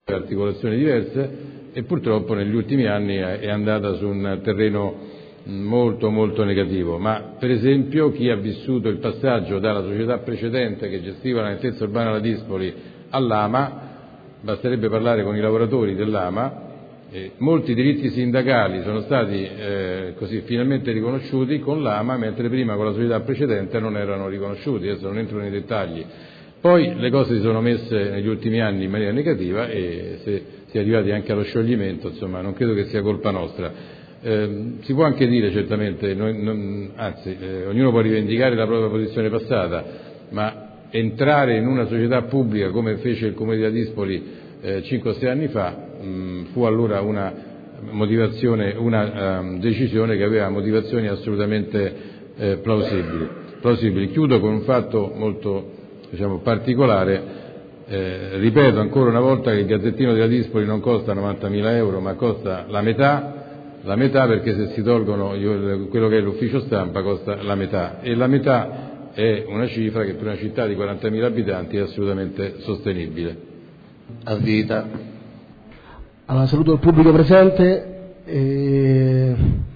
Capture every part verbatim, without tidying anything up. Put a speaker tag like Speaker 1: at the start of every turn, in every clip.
Speaker 1: articolazioni diverse, e purtroppo negli ultimi anni è andata su un terreno molto molto negativo. Ma per esempio chi ha vissuto il passaggio dalla società precedente che gestiva la nettezza urbana La Dispoli all'Ama, basterebbe parlare con i lavoratori dell'Ama. Eh, molti diritti sindacali sono stati eh, così finalmente riconosciuti con l'Ama, mentre prima con la società precedente non erano riconosciuti. Adesso non entro nei dettagli. Poi le cose si sono messe negli ultimi anni in maniera negativa e se si è arrivati anche allo scioglimento, insomma, non credo che sia colpa nostra. Eh, si può anche dire certamente, noi, non, anzi, eh, ognuno può rivendicare la propria posizione passata, ma entrare in una società pubblica come fece il Comune di La Dispoli eh, cinque o sei anni fa mh, fu allora una motivazione, una um, decisione che aveva motivazioni assolutamente eh, plausibili. plausibili. Chiudo con un fatto molto diciamo particolare. Eh, ripeto ancora una volta che il Gazzettino della Dispoli non costa novantamila euro, ma costa la metà, la metà perché se si tolgono io, quello che è l'ufficio stampa costa la metà, e la metà è una cifra che per una città di quarantamila abitanti è assolutamente sostenibile.
Speaker 2: A vita.
Speaker 3: Allora, saluto il pubblico presente e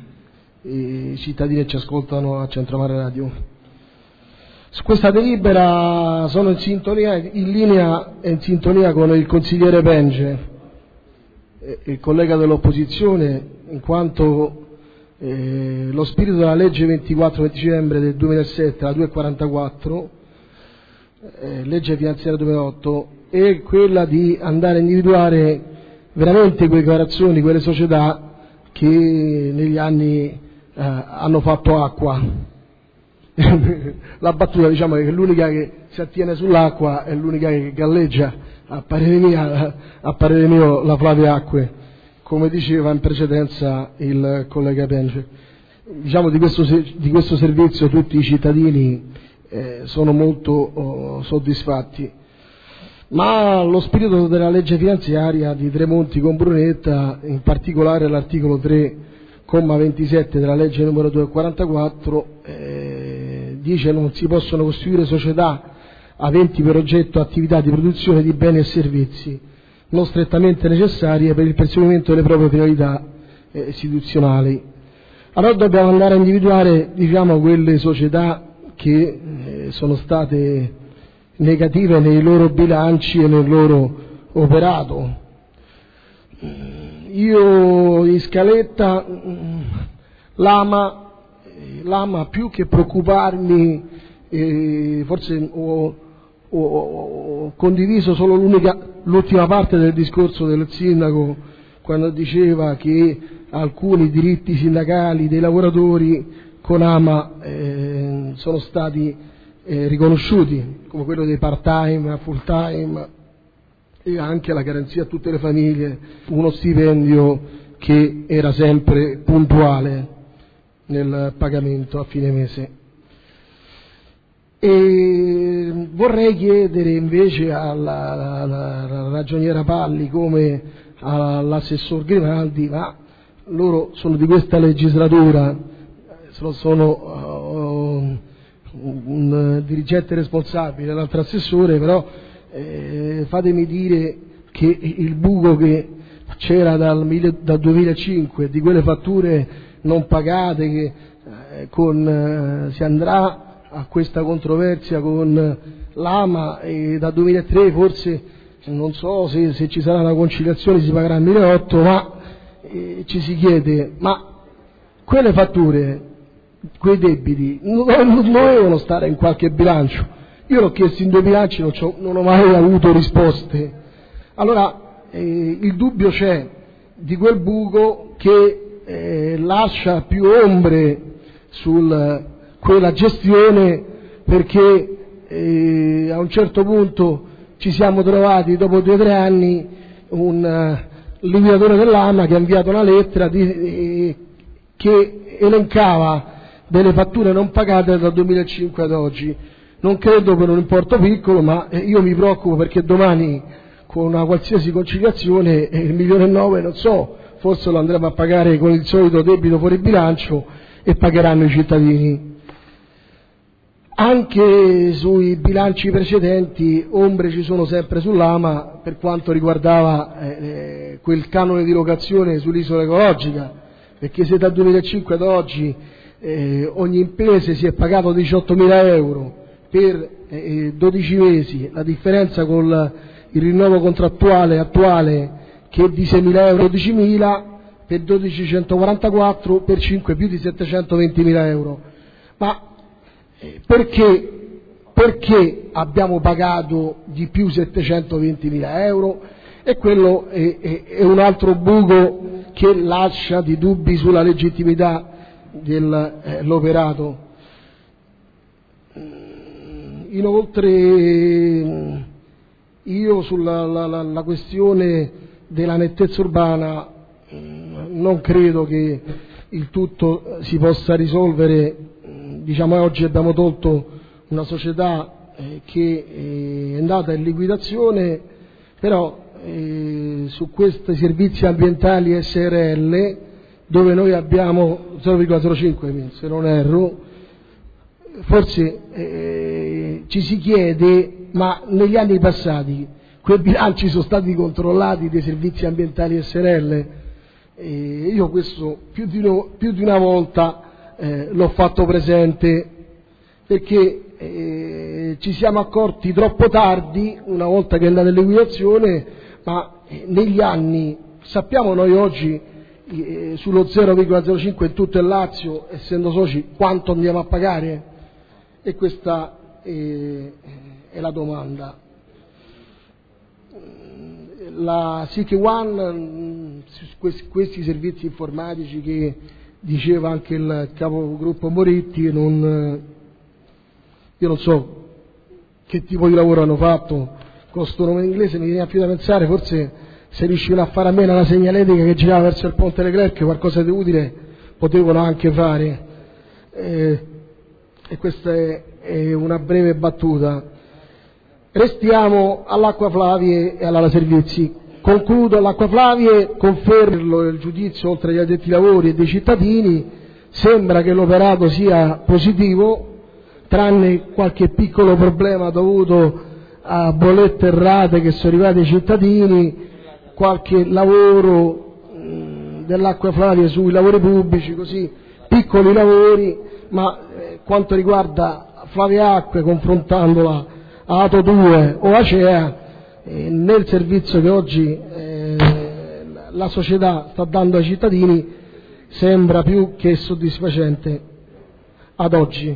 Speaker 3: i cittadini che ci ascoltano a Centromare Radio. Su questa delibera sono in sintonia, in linea e in sintonia con il consigliere Penge, il collega dell'opposizione, in quanto eh, lo spirito della legge ventiquattro dicembre del duemilasette, la duecentoquarantaquattro, eh, legge finanziaria duemilaotto, è quella di andare a individuare veramente quelle operazioni, quelle società che negli anni eh, hanno fatto acqua. La battuta, diciamo, che l'unica che si attiene sull'acqua è l'unica che galleggia, a parere mio, a parere mio la Flavia Acque, come diceva in precedenza il collega Penge. Diciamo di questo, di questo servizio tutti i cittadini eh, sono molto oh, soddisfatti, ma lo spirito della legge finanziaria di Tremonti con Brunetta, in particolare l'articolo tre comma ventisette della legge numero duecentoquarantaquattro, eh, dice non si possono costituire società aventi per oggetto attività di produzione di beni e servizi non strettamente necessarie per il perseguimento delle proprie finalità eh, istituzionali. Allora dobbiamo andare a individuare, diciamo, quelle società che eh, sono state negative nei loro bilanci e nel loro operato. Io in scaletta l'Ama, l'Ama più che preoccuparmi, eh, forse ho, ho, ho condiviso solo l'unica, l'ultima parte del discorso del sindaco quando diceva che alcuni diritti sindacali dei lavoratori con Ama eh, sono stati eh, riconosciuti, come quello dei part time, full time, e anche la garanzia a tutte le famiglie, uno stipendio che era sempre puntuale nel pagamento a fine mese. E vorrei chiedere invece alla, alla, alla ragioniera Palli come all'assessor Grimaldi, ma loro sono di questa legislatura, sono uh, un dirigente responsabile, l'altro assessore, però Eh, fatemi dire che il buco che c'era dal, dal duemilacinque di quelle fatture non pagate, che eh, con, eh, si andrà a questa controversia con l'Ama, e dal duemilatré forse non so se, se ci sarà una conciliazione si pagherà il milleotto, ma eh, ci si chiede, ma quelle fatture, quei debiti non, non dovevano stare in qualche bilancio? Io l'ho chiesto in due bilanci, non, non ho mai avuto risposte. Allora eh, il dubbio c'è di quel buco che eh, lascia più ombre su quella gestione, perché eh, a un certo punto ci siamo trovati dopo due o tre anni un uh, liquidatore dell'Ama che ha inviato una lettera di, eh, che elencava delle fatture non pagate dal duemilacinque ad oggi. Non credo per un importo piccolo, ma io mi preoccupo perché domani con una qualsiasi conciliazione il milione e nove, non so, forse lo andremo a pagare con il solito debito fuori bilancio e pagheranno i cittadini. Anche sui bilanci precedenti ombre ci sono sempre sull'Ama per quanto riguardava eh, quel canone di locazione sull'isola ecologica, perché se dal duemilacinque ad oggi eh, ogni impresa si è pagato diciottomila euro per eh, dodici mesi, la differenza con il rinnovo contrattuale attuale che è di seimila euro, dodicimila, per dodici centoquarantaquattro, per cinque più di settecentoventimila euro. Ma Perché, perché abbiamo pagato di più settecentoventimila euro? E quello è, è, è un altro buco che lascia di dubbi sulla legittimità dell'operato. Inoltre io sulla la, la, la questione della nettezza urbana non credo che il tutto si possa risolvere. Diciamo, oggi abbiamo tolto una società eh, che eh, è andata in liquidazione, però eh, su questi servizi ambientali S R L, dove noi abbiamo zero virgola zero cinque, se non erro, forse eh, ci si chiede, ma negli anni passati quei bilanci sono stati controllati dei servizi ambientali S R L? Eh, io questo più di, no, più di una volta Eh, l'ho fatto presente, perché eh, ci siamo accorti troppo tardi, una volta che è andata in liquidazione, ma eh, negli anni, sappiamo noi oggi eh, sullo zero virgola zero cinque in tutto il Lazio, essendo soci, quanto andiamo a pagare? E questa eh, è la domanda. La S I C One, questi, questi servizi informatici che diceva anche il capogruppo Moretti, non, io non so che tipo di lavoro hanno fatto con questo nome in inglese, mi viene più da pensare, forse se riuscivano a fare a meno la segnaletica che girava verso il Ponte Leclerc, qualcosa di utile potevano anche fare. Eh, e questa è, è una breve battuta. Restiamo all'Acqua Flavie e all'Ala Servizi. Concludo, all'Acqua Flavie confermo il giudizio oltre agli addetti ai lavori e dei cittadini, sembra che l'operato sia positivo, tranne qualche piccolo problema dovuto a bollette errate che sono arrivate ai cittadini, qualche lavoro mh, dell'Acqua Flavie sui lavori pubblici, così piccoli lavori, ma eh, quanto riguarda Flavia Acque, confrontandola a Ato due o Acea, Eh, nel servizio che oggi eh, la società sta dando ai cittadini sembra più che soddisfacente ad oggi.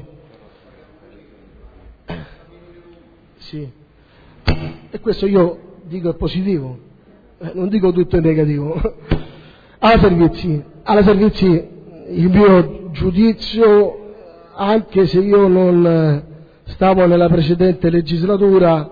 Speaker 3: Sì. E questo io dico è positivo, eh, non dico tutto è negativo. Alla servizi, alla servizi il mio giudizio, anche se io non stavo nella precedente legislatura,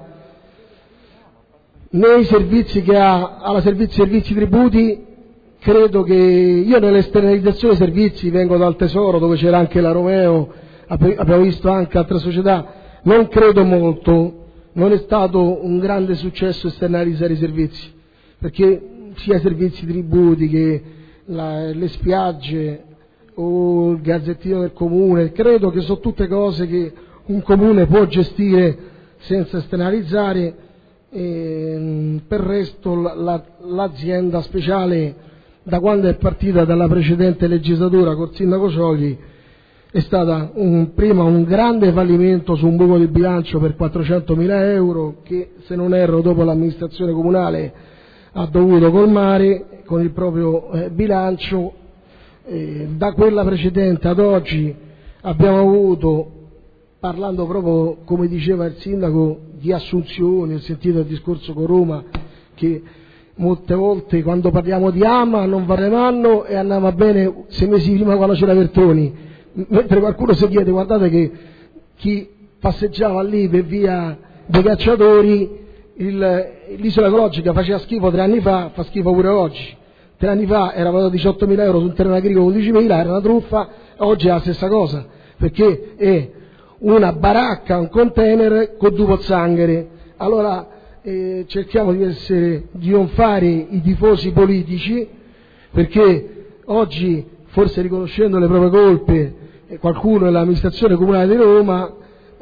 Speaker 3: nei servizi che ha alla servizi, servizi tributi, credo che io nell'esternalizzazione servizi vengo dal Tesoro, dove c'era anche la Romeo, abbiamo visto anche altre società, non credo molto, non è stato un grande successo esternalizzare i servizi, perché sia i servizi tributi che la, le spiagge o il gazzettino del comune, credo che sono tutte cose che un comune può gestire senza esternalizzare. E per il resto la, l'azienda speciale, da quando è partita dalla precedente legislatura col sindaco Ciogli, è stata un, prima un grande fallimento su un buco di bilancio per quattrocentomila euro che, se non erro, dopo l'amministrazione comunale ha dovuto colmare con il proprio eh, bilancio. Eh, da quella precedente ad oggi abbiamo avuto, parlando proprio come diceva il sindaco, di assunzioni, ho sentito il discorso con Roma, che molte volte quando parliamo di Ama non varranno e andava bene sei mesi prima quando c'era Vertoni, mentre qualcuno si chiede, guardate che chi passeggiava lì per via dei cacciatori, il, l'isola ecologica faceva schifo tre anni fa, fa schifo pure oggi. Tre anni fa era pagato diciottomila euro su un terreno agricolo, undicimila, era una truffa, oggi è la stessa cosa, perché è una baracca, un container con due pozzanghere. Allora eh, cerchiamo di essere, di non fare i tifosi politici, perché oggi, forse riconoscendo le proprie colpe, eh, qualcuno nell'amministrazione comunale di Roma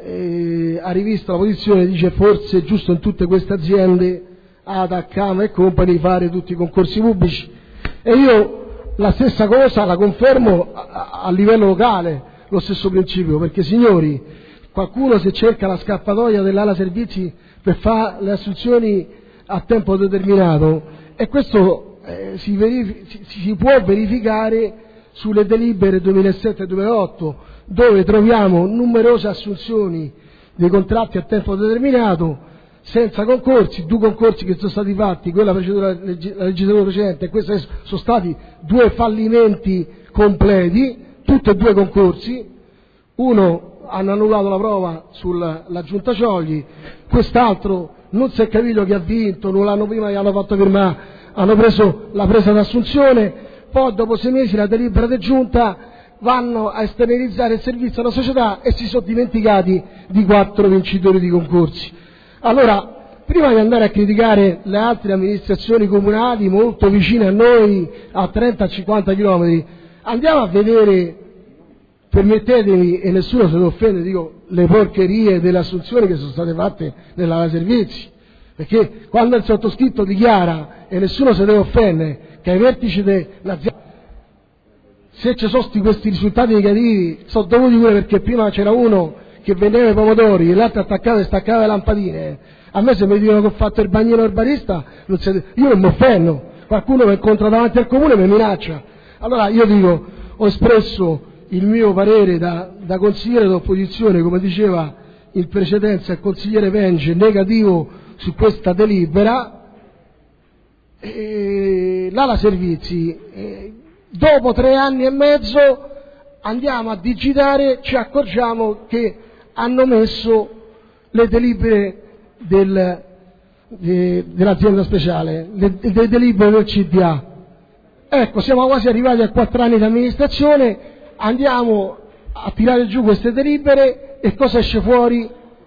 Speaker 3: eh, ha rivisto la posizione, dice forse è giusto in tutte queste aziende, Ada, Cama e Company, fare tutti i concorsi pubblici, e io la stessa cosa la confermo a, a livello locale, lo stesso principio, perché signori, qualcuno se cerca la scappatoia dell'ala servizi per fare le assunzioni a tempo determinato, e questo eh, si, verifi- si, si può verificare sulle delibere duemilasette e duemilaotto, dove troviamo numerose assunzioni dei contratti a tempo determinato senza concorsi, due concorsi che sono stati fatti, quella procedura, la legislatura precedente, e questi sono stati due fallimenti completi, tutti e due concorsi. Uno hanno annullato la prova sulla giunta Ciogli, quest'altro non si è capito chi ha vinto, non l'hanno prima, gli hanno fatto firmare, hanno preso la presa d'assunzione, poi dopo sei mesi la delibera di giunta vanno a esternalizzare il servizio alla società e si sono dimenticati di quattro vincitori di concorsi. Allora, prima di andare a criticare le altre amministrazioni comunali molto vicine a noi, a trenta cinquanta chilometri, andiamo a vedere, permettetemi, e nessuno se ne offende, dico, le porcherie delle assunzioni che sono state fatte nella servizi, perché quando il sottoscritto dichiara, e nessuno se ne offende, che ai vertici dell'azienda, se ci sono questi risultati negativi, sono dovuti pure perché prima c'era uno che vendeva i pomodori e l'altro attaccava e staccava le lampadine. A me se mi dicono che ho fatto il bagnino del barista, non si... io non mi offendo, qualcuno mi incontra davanti al comune e mi minaccia. Allora io dico, ho espresso il mio parere da, da consigliere d'opposizione, come diceva in precedenza il consigliere Penge, negativo su questa delibera, e l'ala servizi, e dopo tre anni e mezzo andiamo a digitare, ci accorgiamo che hanno messo le delibere del, de, dell'azienda speciale, le, le delibere del C D A. Ecco, siamo quasi arrivati a quattro anni di amministrazione, andiamo a tirare giù queste delibere e cosa esce fuori?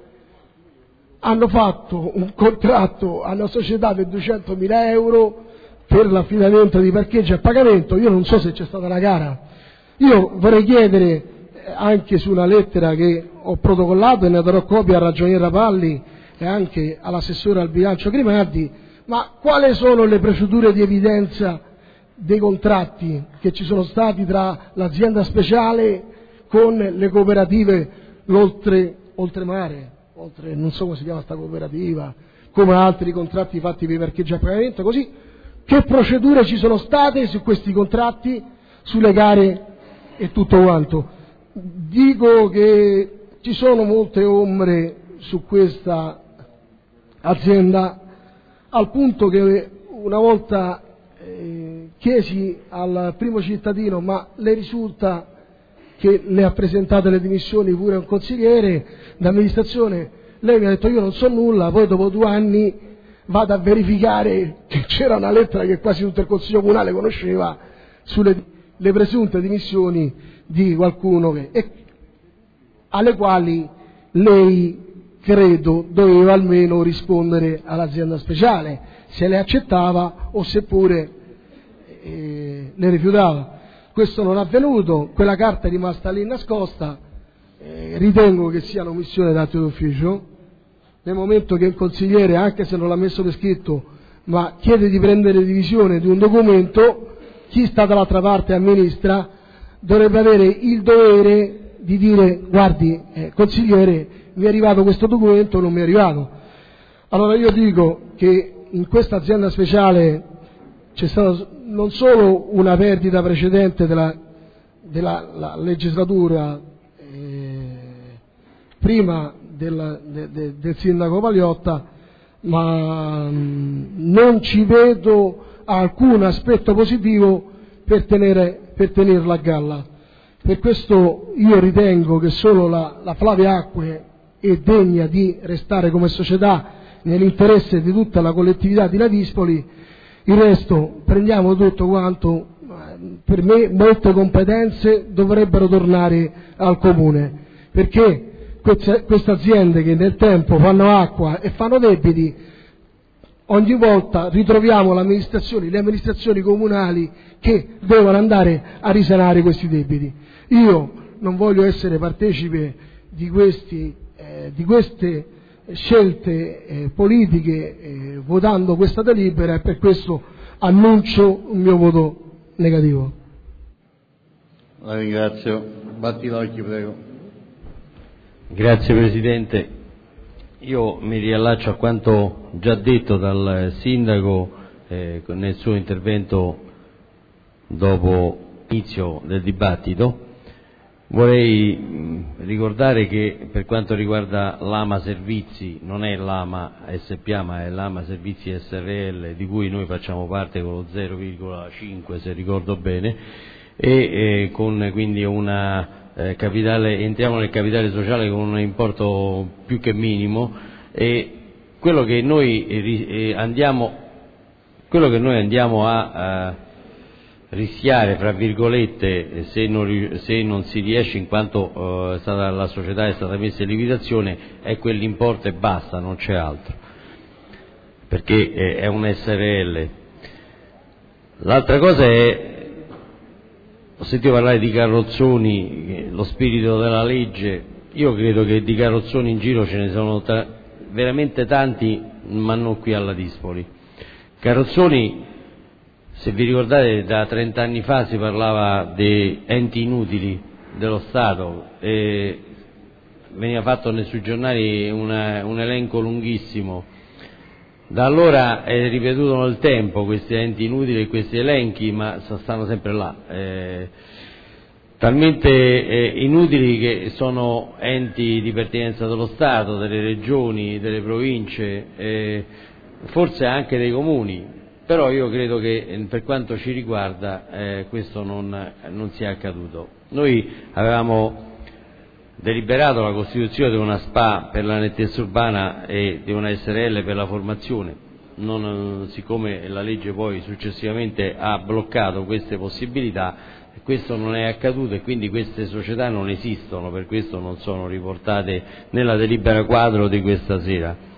Speaker 3: Hanno fatto un contratto a una società per duecentomila euro per l'affidamento di parcheggio a pagamento. Io non so se c'è stata una gara. Io vorrei chiedere, anche su una lettera che ho protocollato e ne darò copia al ragioniere Rapalli e anche all'assessore al bilancio Grimaldi, ma quali sono le procedure di evidenza dei contratti che ci sono stati tra l'azienda speciale con le cooperative l'oltre, oltremare, oltre, non so come si chiama sta cooperativa, come altri contratti fatti per i parcheggi a pagamento, così, che procedure ci sono state su questi contratti, sulle gare e tutto quanto. Dico che ci sono molte ombre su questa azienda, al punto che una volta eh, chiesi al primo cittadino, ma le risulta che le ha presentate le dimissioni pure un consigliere d'amministrazione? Lei mi ha detto io non so nulla, poi dopo due anni vado a verificare che c'era una lettera che quasi tutto il Consiglio Comunale conosceva sulle le presunte dimissioni di qualcuno che, e, alle quali lei credo doveva almeno rispondere all'azienda speciale, se le accettava o seppure eh, le rifiutava. Questo non è avvenuto, quella carta è rimasta lì nascosta, eh, ritengo che sia un'omissione d'atto d'ufficio, nel momento che il consigliere, anche se non l'ha messo per scritto, ma chiede di prendere divisione di un documento, chi sta dall'altra parte amministra dovrebbe avere il dovere di dire guardi eh, consigliere, mi è arrivato questo documento o non mi è arrivato. Allora io dico che in questa azienda speciale c'è stata non solo una perdita precedente della, della la legislatura eh, prima del, de, de, del sindaco Paliotta, ma mh, non ci vedo alcun aspetto positivo per, tenere, per tenerla a galla. Per questo io ritengo che solo la, la Flavia Acque è degna di restare come società nell'interesse di tutta la collettività di Ladispoli. Il resto prendiamo tutto quanto, per me molte competenze dovrebbero tornare al comune, perché queste, queste aziende che nel tempo fanno acqua e fanno debiti, ogni volta ritroviamo le amministrazioni, le amministrazioni comunali che devono andare a risanare questi debiti. Io non voglio essere partecipe di questi eh, eh, di queste scelte eh, politiche eh, votando questa delibera, e per questo annuncio un mio voto negativo.
Speaker 2: La ringrazio. Battilocchi, prego.
Speaker 4: Grazie Presidente. Io mi riallaccio a quanto già detto dal Sindaco eh, nel suo intervento dopo l'inizio del dibattito. Vorrei mh, ricordare che per quanto riguarda l'Ama Servizi non è l'Ama S P A ma è l'Ama Servizi S R L, di cui noi facciamo parte con lo zero virgola cinque se ricordo bene, e eh, con quindi una eh, capitale, entriamo nel capitale sociale con un importo più che minimo, e quello che noi eh, andiamo quello che noi andiamo a, a rischiare, fra virgolette, se non, se non si riesce, in quanto uh, è stata, la società è stata messa in liquidazione, è quell'importo e basta, non c'è altro, perché è, è un S R L. L'altra cosa è, ho sentito parlare di carrozzoni, lo spirito della legge. Io credo che di carrozzoni in giro ce ne sono ta- veramente tanti, ma non qui alla Dispoli. Carrozzoni, se vi ricordate, da trent'anni fa si parlava di enti inutili dello Stato e veniva fatto sui giornali una, un elenco lunghissimo. Da allora è ripetuto nel tempo questi enti inutili e questi elenchi, ma stanno sempre là, eh, talmente eh, inutili che sono enti di pertinenza dello Stato, delle regioni, delle province, eh, forse anche dei comuni. Però io credo che per quanto ci riguarda eh, questo non, non sia accaduto. Noi avevamo deliberato la costituzione di una S P A per la nettezza urbana e di una S R L per la formazione, non, siccome la legge poi successivamente ha bloccato queste possibilità, questo non è accaduto e quindi queste società non esistono, per questo non sono riportate nella delibera quadro di questa sera.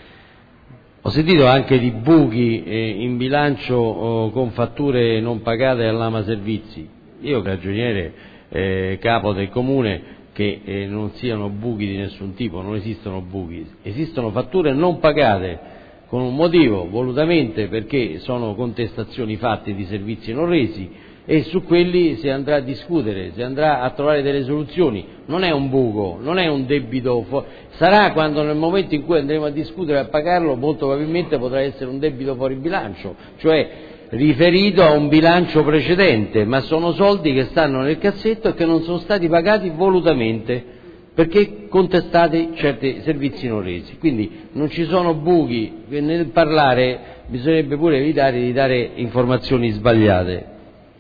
Speaker 4: Ho sentito anche di buchi eh, in bilancio oh, con fatture non pagate all'Ama Servizi. Io, ragioniere eh, capo del comune, che eh, non siano buchi di nessun tipo, non esistono buchi, esistono fatture non pagate con un motivo, volutamente, perché sono contestazioni fatte di servizi non resi, e su quelli si andrà a discutere, si andrà a trovare delle soluzioni. Non è un buco, non è un debito, fu- sarà quando nel momento in cui andremo a discutere e a pagarlo molto probabilmente potrà essere un debito fuori bilancio, cioè riferito a un bilancio precedente, ma sono soldi che stanno nel cassetto e che non sono stati pagati volutamente perché contestati certi servizi non resi. Quindi non ci sono buchi, nel parlare bisognerebbe pure evitare di dare informazioni sbagliate.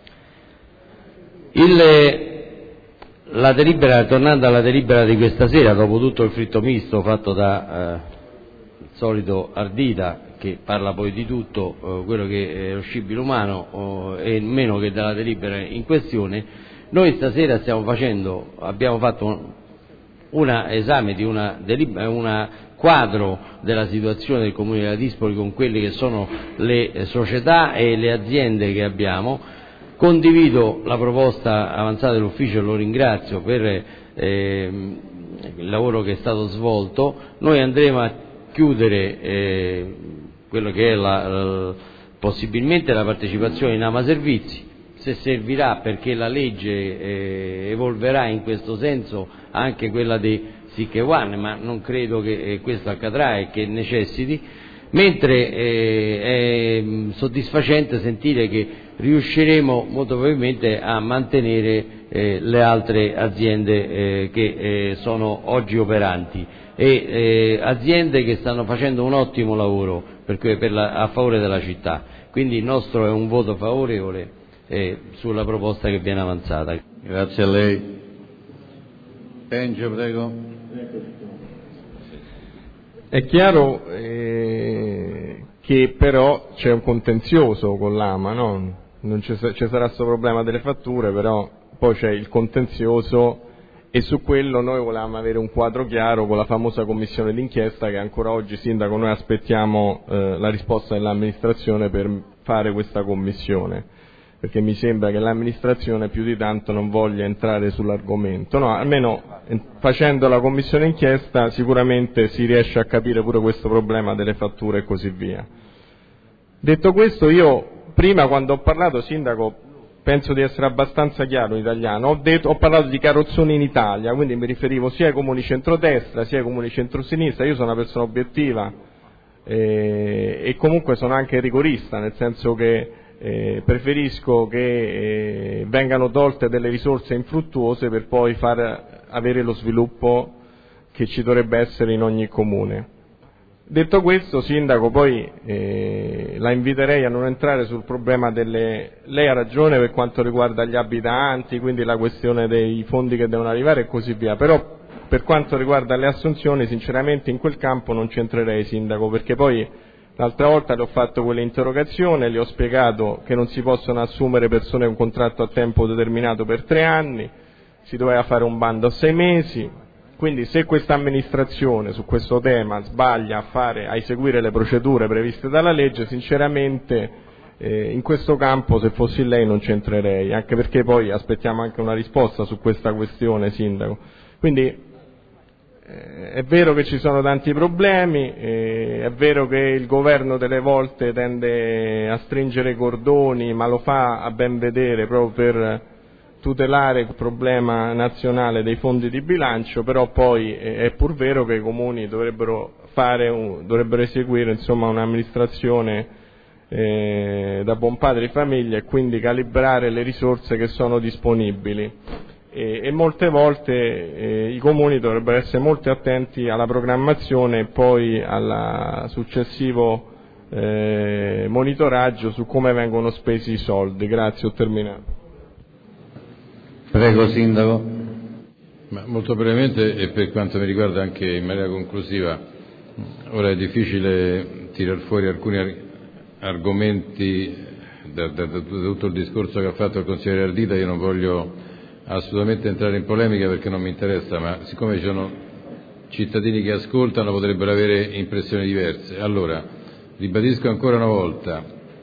Speaker 4: Il, la delibera, tornando alla delibera di questa sera, dopo tutto il fritto misto fatto da eh, il solito Ardita, che parla poi di tutto eh, quello che è lo scibile umano eh, e meno che dalla delibera in questione, noi stasera stiamo facendo, abbiamo fatto un una esame di una, delibera, una quadro della situazione del Comune della Dispoli con quelle che sono le società e le aziende che abbiamo. Condivido la proposta avanzata dall'ufficio e lo ringrazio per eh, il lavoro che è stato svolto. Noi andremo a chiudere eh, quello che è la, la, possibilmente la partecipazione in Ama Servizi, se servirà, perché la legge eh, evolverà in questo senso, anche quella di Sic e One, ma non credo che eh, questo accadrà e che necessiti, mentre eh, è soddisfacente sentire che riusciremo molto probabilmente a mantenere eh, le altre aziende eh, che eh, sono oggi operanti e eh, aziende che stanno facendo un ottimo lavoro per, per la, a favore della città. Quindi il nostro è un voto favorevole eh, sulla proposta che viene avanzata.
Speaker 2: Grazie a lei. Pengio, prego.
Speaker 5: È chiaro eh, che però c'è un contenzioso con l'Ama, no? Non ci, ci sarà questo problema delle fatture, però poi c'è il contenzioso e su quello noi volevamo avere un quadro chiaro con la famosa commissione d'inchiesta che ancora oggi, Sindaco, noi aspettiamo eh, la risposta dell'amministrazione per fare questa commissione. perché mi sembra che l'amministrazione più di tanto non voglia entrare sull'argomento. No, almeno facendo la commissione inchiesta sicuramente si riesce a capire pure questo problema delle fatture e così via. Detto questo, io prima quando ho parlato, Sindaco, penso di essere abbastanza chiaro in italiano, ho, detto, ho parlato di carrozzoni in Italia, quindi mi riferivo sia ai comuni centrodestra sia ai comuni centrosinistra. Io sono una persona obiettiva eh, e comunque sono anche rigorista, nel senso che Eh, preferisco che eh, vengano tolte delle risorse infruttuose per poi far avere lo sviluppo che ci dovrebbe essere in ogni comune. Detto questo, Sindaco, poi eh, la inviterei a non entrare sul problema delle... Lei ha ragione per quanto riguarda gli abitanti, quindi la questione dei fondi che devono arrivare e così via, però per quanto riguarda le assunzioni sinceramente in quel campo non ci entrerei, Sindaco, perché poi l'altra volta le ho fatto quell'interrogazione, le ho spiegato che non si possono assumere persone con contratto a tempo determinato per tre anni, si doveva fare un bando a sei mesi, quindi se questa amministrazione su questo tema sbaglia a, fare, a eseguire le procedure previste dalla legge, sinceramente eh, in questo campo se fossi lei non c'entrerei, anche perché poi aspettiamo anche una risposta su questa questione, Sindaco. Quindi è vero che ci sono tanti problemi, è vero che il governo delle volte tende a stringere i cordoni, ma lo fa a ben vedere proprio per tutelare il problema nazionale dei fondi di bilancio, però poi è pur vero che i comuni dovrebbero, fare un, dovrebbero eseguire insomma, un'amministrazione eh, da buon padre di famiglia e quindi calibrare le risorse che sono disponibili. E, e molte volte eh, i comuni dovrebbero essere molto attenti alla programmazione e poi al successivo eh, monitoraggio su come vengono spesi i soldi. Grazie, ho terminato.
Speaker 2: Prego, Sindaco.
Speaker 1: Ma molto brevemente e per quanto mi riguarda anche in maniera conclusiva, ora è difficile tirar fuori alcuni ar- argomenti da, da, da tutto il discorso che ha fatto il consigliere Ardita. Io non voglio assolutamente entrare in polemica perché non mi interessa, ma siccome ci sono cittadini che ascoltano potrebbero avere impressioni diverse. Allora, ribadisco ancora una volta,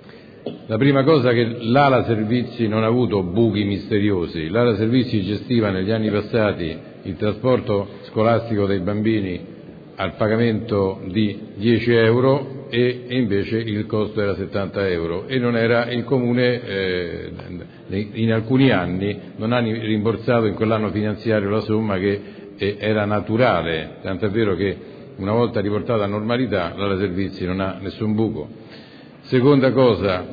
Speaker 1: la prima cosa che l'Ala Servizi non ha avuto buchi misteriosi, l'Ala Servizi gestiva negli anni passati il trasporto scolastico dei bambini al pagamento di dieci euro e invece il costo era settanta euro e non era il Comune, eh, in alcuni anni non ha rimborsato in quell'anno finanziario la somma che eh, era naturale, tant'è vero che una volta riportata a normalità l'Ala Servizi non ha nessun buco. Seconda cosa,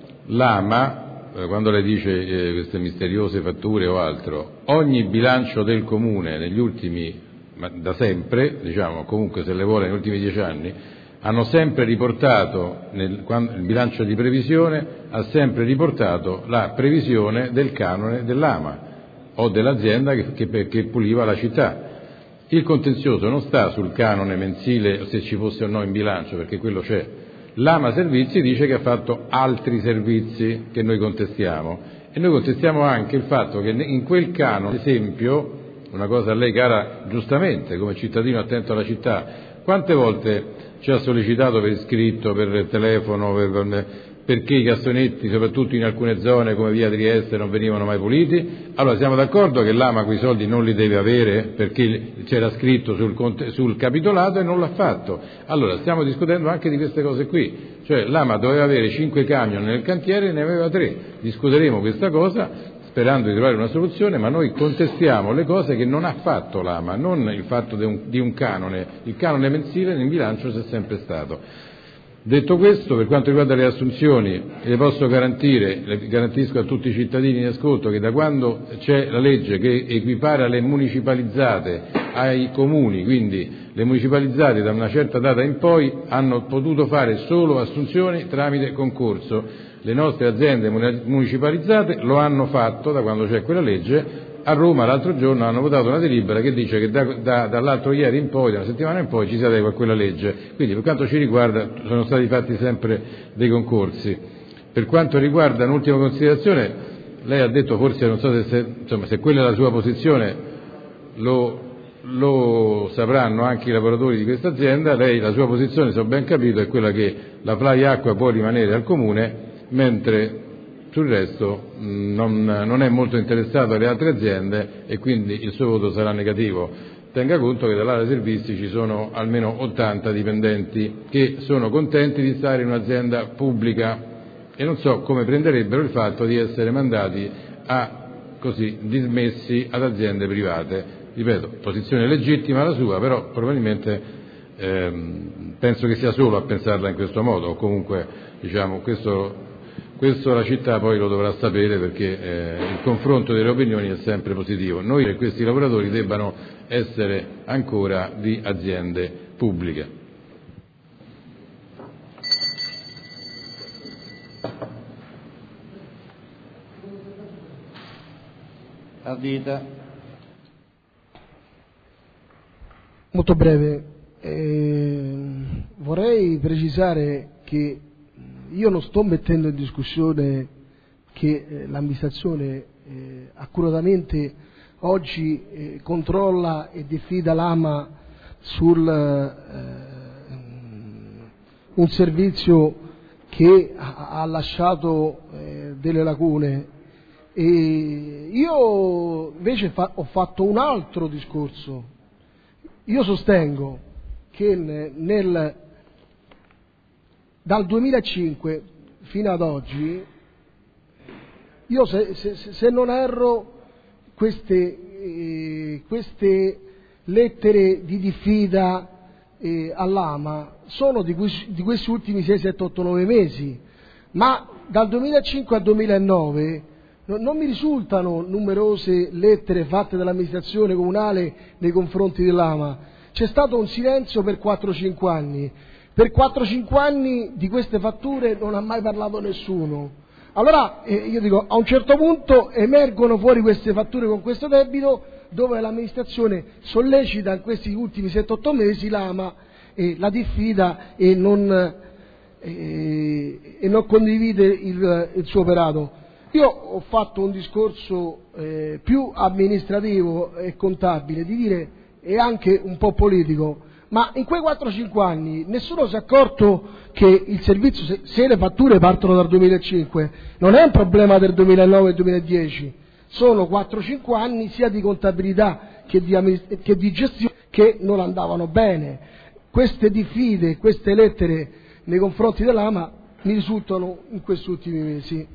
Speaker 1: l'Ama, eh, quando lei dice eh, queste misteriose fatture o altro, ogni bilancio del Comune negli ultimi, ma da sempre, diciamo comunque se le vuole negli ultimi dieci anni, hanno sempre riportato, nel, quando, il bilancio di previsione ha sempre riportato la previsione del canone dell'Ama o dell'azienda che, che, che puliva la città. Il contenzioso non sta sul canone mensile se ci fosse o no in bilancio, perché quello c'è. L'Ama Servizi dice che ha fatto altri servizi che noi contestiamo e noi contestiamo anche il fatto che in quel canone, ad esempio, una cosa a lei cara giustamente come cittadino attento alla città, quante volte ci ha sollecitato per iscritto, per telefono, per, perché i cassonetti, soprattutto in alcune zone come via Trieste, non venivano mai puliti? Allora siamo d'accordo che l'Ama quei soldi non li deve avere perché c'era scritto sul, sul capitolato e non l'ha fatto. Allora stiamo discutendo anche di queste cose qui, cioè l'Ama doveva avere cinque camion nel cantiere e ne aveva tre. Discuteremo questa cosa sperando di trovare una soluzione, ma noi contestiamo le cose che non ha fatto l'Ama, non il fatto di un, di un canone. Il canone mensile nel bilancio c'è sempre stato. Detto questo, per quanto riguarda le assunzioni, le posso garantire, le garantisco a tutti i cittadini in ascolto, che da quando c'è la legge che equipara le municipalizzate ai comuni, quindi le municipalizzate da una certa data in poi hanno potuto fare solo assunzioni tramite concorso. Le nostre aziende municipalizzate lo hanno fatto da quando c'è quella legge. A Roma l'altro giorno hanno votato una delibera che dice che da, da, dall'altro ieri in poi, da una settimana in poi, ci si adegua a quella legge. Quindi per quanto ci riguarda sono stati fatti sempre dei concorsi. Per quanto riguarda un'ultima considerazione, lei ha detto, forse non so se, se, insomma, se quella è la sua posizione, lo, lo sapranno anche i lavoratori di questa azienda. Lei, la sua posizione, se ho ben capito, è quella che la Fly Acqua può rimanere al Comune, mentre sul resto mh, non, non è molto interessato alle altre aziende e quindi il suo voto sarà negativo. Tenga conto che dall'area servizi ci sono almeno ottanta dipendenti che sono contenti di stare in un'azienda pubblica e non so come prenderebbero il fatto di essere mandati a, così, dismessi ad aziende private. Ripeto, posizione legittima la sua, però probabilmente ehm, penso che sia solo a pensarla in questo modo, o comunque diciamo questo, questo la città poi lo dovrà sapere, perché eh, il confronto delle opinioni è sempre positivo. Noi e questi lavoratori debbano essere ancora di aziende pubbliche.
Speaker 2: Ardita.
Speaker 3: Molto breve, eh, vorrei precisare che io non sto mettendo in discussione che eh, l'amministrazione eh, accuratamente oggi eh, controlla e diffida l'AMA sul eh, un servizio che ha, ha lasciato eh, delle lacune. E io invece fa, ho fatto un altro discorso. Io sostengo che nel, dal duemilacinque fino ad oggi, io se, se, se non erro, queste, eh, queste lettere di diffida eh, all'AMA sono di, di questi ultimi sei, sette, otto, nove mesi, ma dal duemilacinque al duemilanove non mi risultano numerose lettere fatte dall'amministrazione comunale nei confronti dell'AMA. C'è stato un silenzio per quattro cinque anni. Per quattro cinque anni di queste fatture non ha mai parlato nessuno. Allora eh, io dico, a un certo punto emergono fuori queste fatture con questo debito, dove l'amministrazione sollecita in questi ultimi sette otto mesi l'AMA e la diffida e non, eh, e non condivide il, il suo operato. Io ho fatto un discorso eh, più amministrativo e contabile, di dire, e anche un po' politico, ma in quei quattro cinque anni nessuno si è accorto che il servizio, se, se le fatture partono dal duemilacinque, non è un problema del duemilanove e duemiladieci, sono quattro cinque anni sia di contabilità che di, che di gestione che non andavano bene. Queste diffide, queste lettere nei confronti dell'AMA mi risultano in questi ultimi mesi.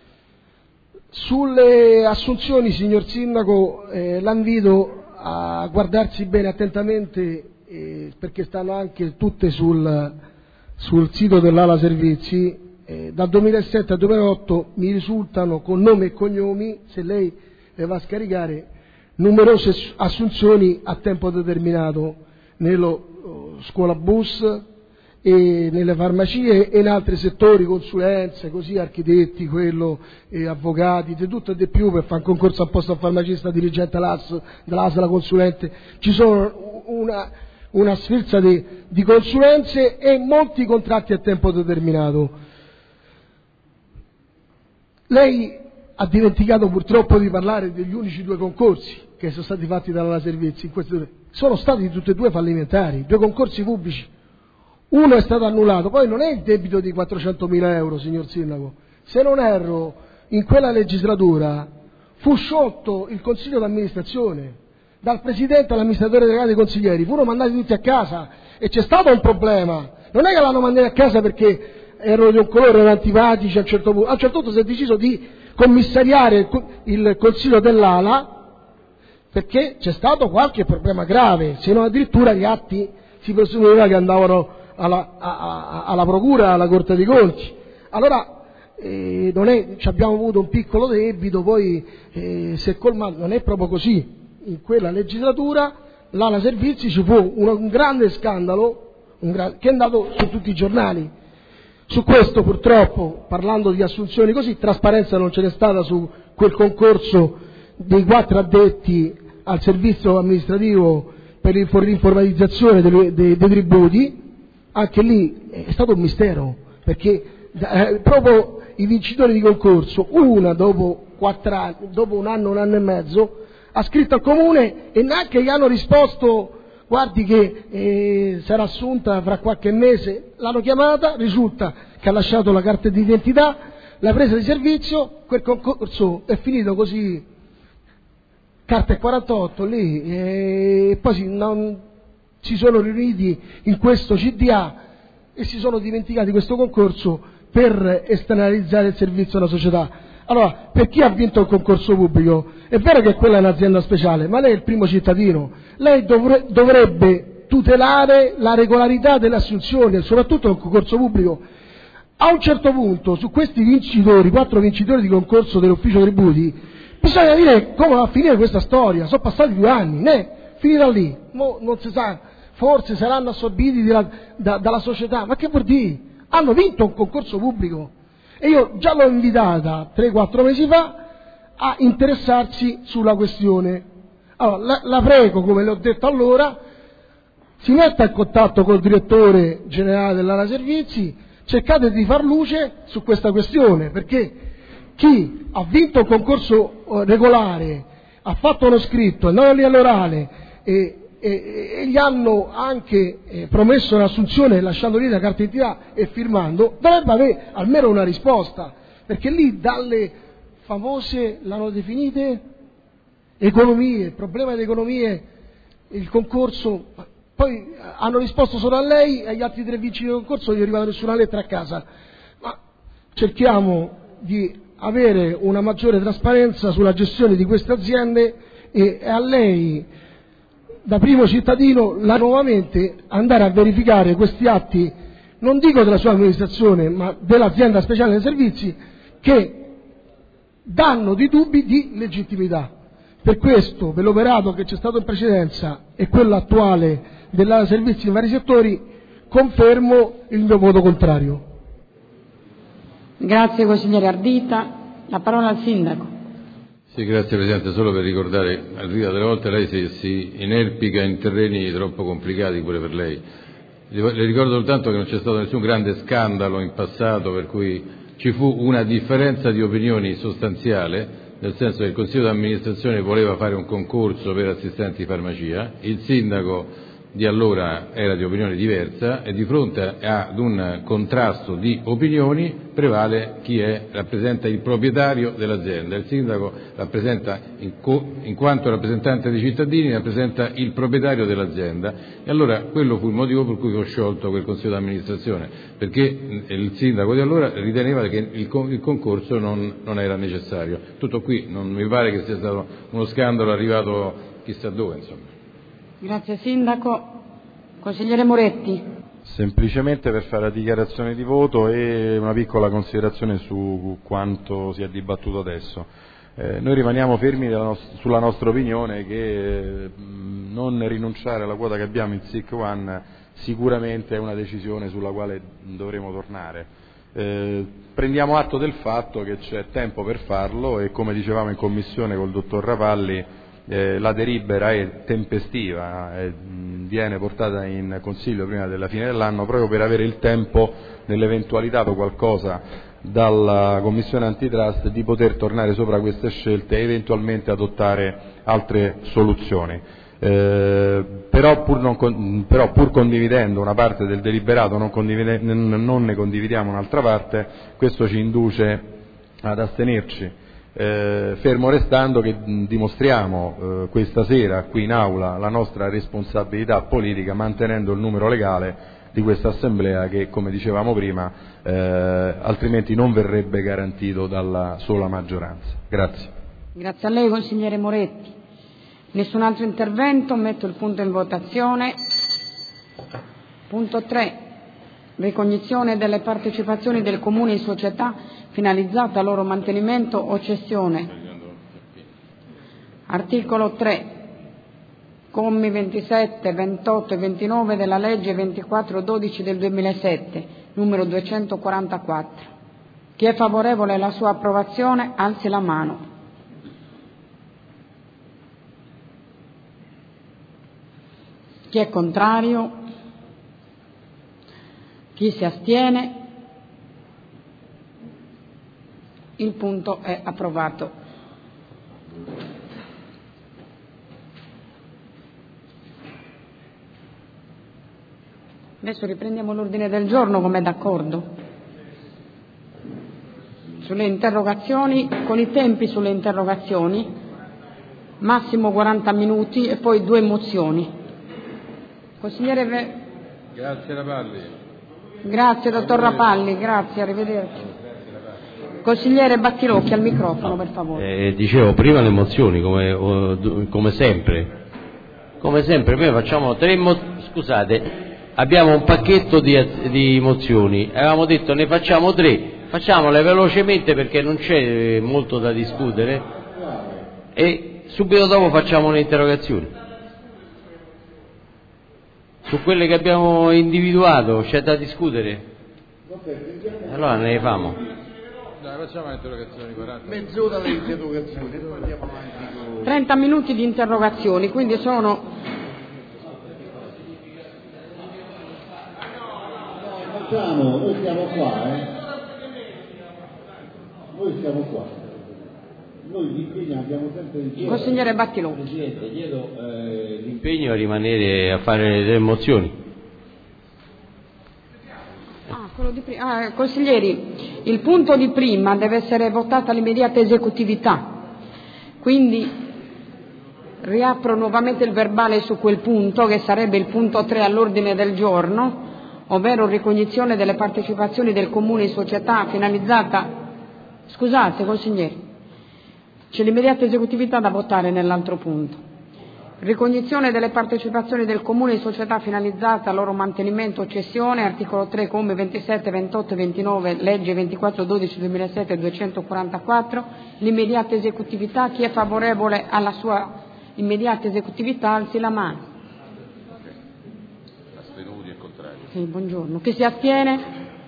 Speaker 3: Sulle assunzioni, signor Sindaco, eh, la invito a guardarsi bene attentamente, eh, perché stanno anche tutte sul, sul sito dell'Ala Servizi. Eh, dal duemilasette al duemilaotto mi risultano, con nome e cognomi, se lei le va a scaricare, numerose assunzioni a tempo determinato nello uh, scuola bus e nelle farmacie e in altri settori, consulenze, così, architetti, quello, eh, avvocati, di tutto e di più, per fare un concorso apposta al farmacista, dirigente dell'A S, dell'A S L, consulente. Ci sono una, una sfilza di, di consulenze e molti contratti a tempo determinato. Lei ha dimenticato purtroppo di parlare degli unici due concorsi che sono stati fatti dalla Servizi in queste due. Sono stati tutti e due fallimentari, due concorsi pubblici. Uno è stato annullato, poi non è il debito di quattrocentomila euro, signor Sindaco. Se non erro, in quella legislatura fu sciolto il Consiglio d'amministrazione, dal Presidente all'amministratore delegato dei consiglieri, furono mandati tutti a casa e c'è stato un problema. Non è che l'hanno mandati a casa perché erano di un colore, erano antipatici, a un certo punto. A un certo punto si è deciso di commissariare il Consiglio dell'Ala perché c'è stato qualche problema grave, se non addirittura gli atti si presumeva che andavano Alla, a, a, alla procura, alla Corte dei Conti. Allora eh, non è, ci abbiamo avuto un piccolo debito, poi eh, si è colmato, non è proprio così. In quella legislatura l'Ala Servizi ci fu un, un grande scandalo un gra- che è andato su tutti i giornali. Su questo purtroppo, parlando di assunzioni così, trasparenza non ce n'è stata su quel concorso dei quattro addetti al servizio amministrativo per l'informatizzazione dei, dei, dei tributi. Anche lì è stato un mistero, perché eh, proprio i vincitori di concorso, una dopo quattro anni, dopo un anno, un anno e mezzo, ha scritto al comune e neanche gli hanno risposto, guardi che eh, sarà assunta fra qualche mese. L'hanno chiamata, risulta che ha lasciato la carta d'identità, la presa di servizio, quel concorso è finito così, carta e quarantotto lì, e poi si, non, si sono riuniti in questo C D A e si sono dimenticati questo concorso per esternalizzare il servizio alla società. Allora, per chi ha vinto il concorso pubblico, è vero che quella è un'azienda speciale, ma lei è il primo cittadino, lei dovre, dovrebbe tutelare la regolarità delle assunzioni e soprattutto nel concorso pubblico. A un certo punto, su questi vincitori, quattro vincitori di concorso dell'ufficio tributi, bisogna dire come va a finire questa storia. Sono passati due anni, né? Finita lì, mo non si sa, forse saranno assorbiti da, da, dalla società, ma che vuol dire? Hanno vinto un concorso pubblico e io già l'ho invitata tre quattro mesi fa a interessarsi sulla questione. Allora, la, la prego, come le ho detto allora, si metta in contatto col direttore generale dell'A N A Servizi, cercate di far luce su questa questione, perché chi ha vinto un concorso regolare, ha fatto uno scritto, è andato lì all'orale e, e, e gli hanno anche eh, promesso un'assunzione lasciando lì la carta d'identità e firmando, dovrebbe avere almeno una risposta, perché lì dalle famose, l'hanno definite, economie, il problema delle economie, il concorso, poi hanno risposto solo a lei e agli altri tre vigili del concorso non gli è arrivata nessuna lettera a casa. Ma cerchiamo di avere una maggiore trasparenza sulla gestione di queste aziende e a lei, da primo cittadino, la nuovamente andare a verificare questi atti, non dico della sua amministrazione, ma dell'azienda speciale dei servizi, che danno di dubbi di legittimità. Per questo, per l'operato che c'è stato in precedenza e quello attuale dell'A N A Servizi in vari settori, confermo il mio voto contrario.
Speaker 6: Grazie consigliere Ardita. La parola al sindaco.
Speaker 1: Sì, grazie Presidente. Solo per ricordare, al Rita delle volte lei si, si inerpica in terreni troppo complicati pure per lei. Le ricordo soltanto che non c'è stato nessun grande scandalo in passato per cui ci fu una differenza di opinioni sostanziale, nel senso che il Consiglio di amministrazione voleva fare un concorso per assistenti di farmacia, il sindaco di allora era di opinione diversa e di fronte ad un contrasto di opinioni prevale chi è, rappresenta il proprietario dell'azienda. Il sindaco rappresenta, in, co, in quanto rappresentante dei cittadini, rappresenta il proprietario dell'azienda e allora quello fu il motivo per cui fu sciolto quel Consiglio di amministrazione, perché il sindaco di allora riteneva che il, il concorso non, non era necessario. Tutto qui, non mi pare che sia stato uno scandalo arrivato chissà dove, insomma.
Speaker 6: Grazie Sindaco. Consigliere Moretti.
Speaker 7: Semplicemente per fare la dichiarazione di voto e una piccola considerazione su quanto si è dibattuto adesso. Eh, noi rimaniamo fermi nost- sulla nostra opinione che eh, non rinunciare alla quota che abbiamo in S I C One sicuramente è una decisione sulla quale dovremo tornare. Eh, prendiamo atto del fatto che c'è tempo per farlo e, come dicevamo in commissione col dottor Rapalli, Eh, la delibera è tempestiva, eh, viene portata in Consiglio prima della fine dell'anno proprio per avere il tempo, nell'eventualità o qualcosa dalla Commissione Antitrust, di poter tornare sopra queste scelte e eventualmente adottare altre soluzioni. Eh, però, pur non con, però pur condividendo una parte del deliberato non, condivide, non ne condividiamo un'altra parte, questo ci induce ad astenerci. Eh, fermo restando che dimostriamo eh, questa sera qui in aula la nostra responsabilità politica, mantenendo il numero legale di questa assemblea che, come dicevamo prima, eh, altrimenti non verrebbe garantito dalla sola maggioranza. Grazie.
Speaker 6: Grazie a lei consigliere Moretti. Nessun altro intervento, metto il punto in votazione. Punto tre. Ricognizione delle partecipazioni del Comune in società finalizzata al loro mantenimento o cessione. Articolo tre, commi ventisette, ventotto e ventinove della legge ventiquattro dodici del duemilasette, numero duecentoquarantaquattro. Chi è favorevole alla sua approvazione alzi la mano. Chi è contrario? Chi si astiene? Il punto è approvato. Adesso riprendiamo l'ordine del giorno, come d'accordo. sulle interrogazioni, con i tempi sulle interrogazioni, massimo quaranta minuti e poi due mozioni. Consigliere Ve...
Speaker 1: Grazie Rapalli.
Speaker 6: Grazie dottor Rapalli, grazie, arrivederci. Consigliere Battilocchi al microfono per favore.
Speaker 4: Eh, dicevo prima le mozioni come, come sempre, come sempre prima facciamo tre mo- scusate. Abbiamo un pacchetto di, di mozioni, avevamo detto ne facciamo tre, facciamole velocemente perché non c'è molto da discutere e subito dopo facciamo le interrogazioni. Su quelle che abbiamo individuato c'è da discutere? Allora ne famo.
Speaker 1: Dai, facciamo le interrogazioni, quaranta.
Speaker 2: Mezz'ora le interrogazioni, noi andiamo avanti con...
Speaker 6: trenta minuti di interrogazioni, quindi sono...
Speaker 8: Facciamo, noi siamo qua, eh. Noi siamo qua. Noi l'impegno abbiamo sempre di chiedere.
Speaker 6: Consigliere Battilocchi.
Speaker 8: Presidente, chiedo eh,
Speaker 4: L'impegno è rimanere a fare le tre mozioni.
Speaker 6: Ah, quello di prima. Ah, consiglieri, il punto di prima deve essere votato all'immediata esecutività. Quindi riapro nuovamente il verbale su quel punto, che sarebbe il punto tre all'ordine del giorno, ovvero ricognizione delle partecipazioni del Comune in società finalizzata... Scusate, consiglieri, c'è l'immediata esecutività da votare nell'altro punto. Ricognizione delle partecipazioni del Comune in società finalizzata al loro mantenimento o cessione, articolo tre, commi ventisette, ventotto e ventinove, legge ventiquattro dodici duemilasette duecentoquarantaquattro, l'immediata esecutività. Chi è favorevole alla sua immediata esecutività alzi la mano.
Speaker 1: Astenuti e contrari.
Speaker 6: Sì, buongiorno. Chi si astiene?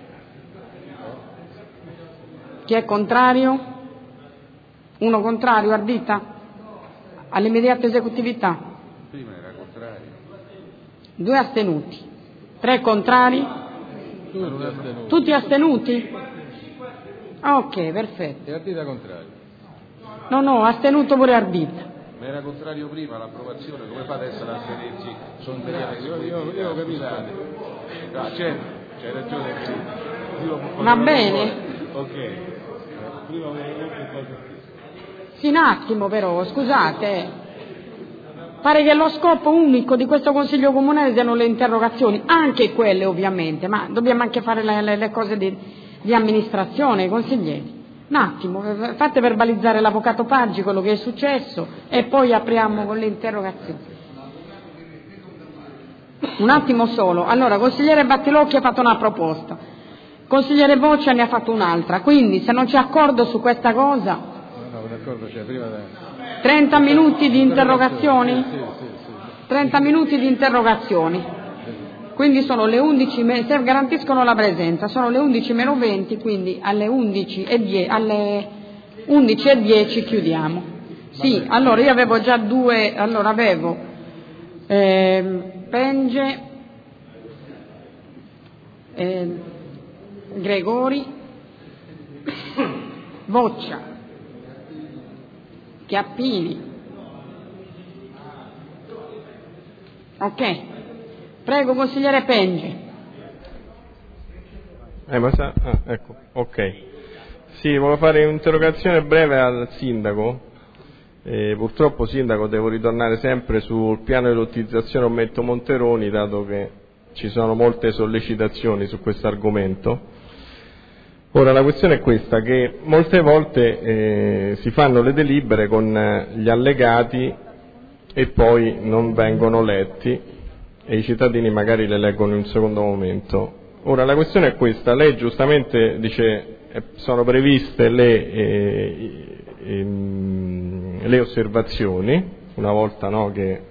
Speaker 6: Chi è contrario? Uno contrario, Ardita? All'immediata esecutività?
Speaker 1: Prima era contrario.
Speaker 6: Due astenuti. Tre contrari?
Speaker 1: Tutti astenuti.
Speaker 6: Tutti astenuti? Ok, perfetto.
Speaker 1: E Ardita contrario.
Speaker 6: No, no, astenuto pure Ardita.
Speaker 7: Ma era contrario prima all'approvazione, come fa adesso ad astenersi? Sono
Speaker 1: Io, io, io ho capito.
Speaker 7: No, certo, c'hai ragione. Io
Speaker 6: Va bene?
Speaker 7: Ok. Prima avevo detto cosa...
Speaker 6: Sì, un attimo però, scusate. Pare che lo scopo unico di questo Consiglio Comunale siano le interrogazioni, anche quelle ovviamente, ma dobbiamo anche fare le, le, le cose di, di amministrazione, consiglieri. Un attimo, fate verbalizzare l'Avvocato Paggi quello che è successo e poi apriamo con le interrogazioni. Un attimo solo. Allora, consigliere Battilocchi ha fatto una proposta, consigliere Boccia ne ha fatto un'altra, quindi se non c'è accordo su questa cosa...
Speaker 1: No, no, d'accordo, cioè prima da...
Speaker 6: trenta minuti di interrogazioni?
Speaker 1: Sì, sì, sì.
Speaker 6: trenta minuti di interrogazioni. Quindi sono le undici, se garantiscono la presenza, sono le undici meno venti, quindi alle undici e dieci, alle undici e dieci chiudiamo. Sì, allora io avevo già due, allora avevo eh, Penge, eh, Gregori, Boccia, Chiappini. Ok. Prego, consigliere Penge.
Speaker 5: Eh, ma sa... ah, ecco, ok. Sì, volevo fare un'interrogazione breve al sindaco. Eh, purtroppo, sindaco, devo ritornare sempre sul piano di lottizzazione Ometto Monteroni, dato che ci sono molte sollecitazioni su questo argomento. Ora, la questione è questa, che molte volte eh, si fanno le delibere con gli allegati e poi non vengono letti, e i cittadini magari le leggono in un secondo momento. Ora la questione è questa, lei giustamente dice eh, sono previste le, eh, ehm, le osservazioni, una volta no, che,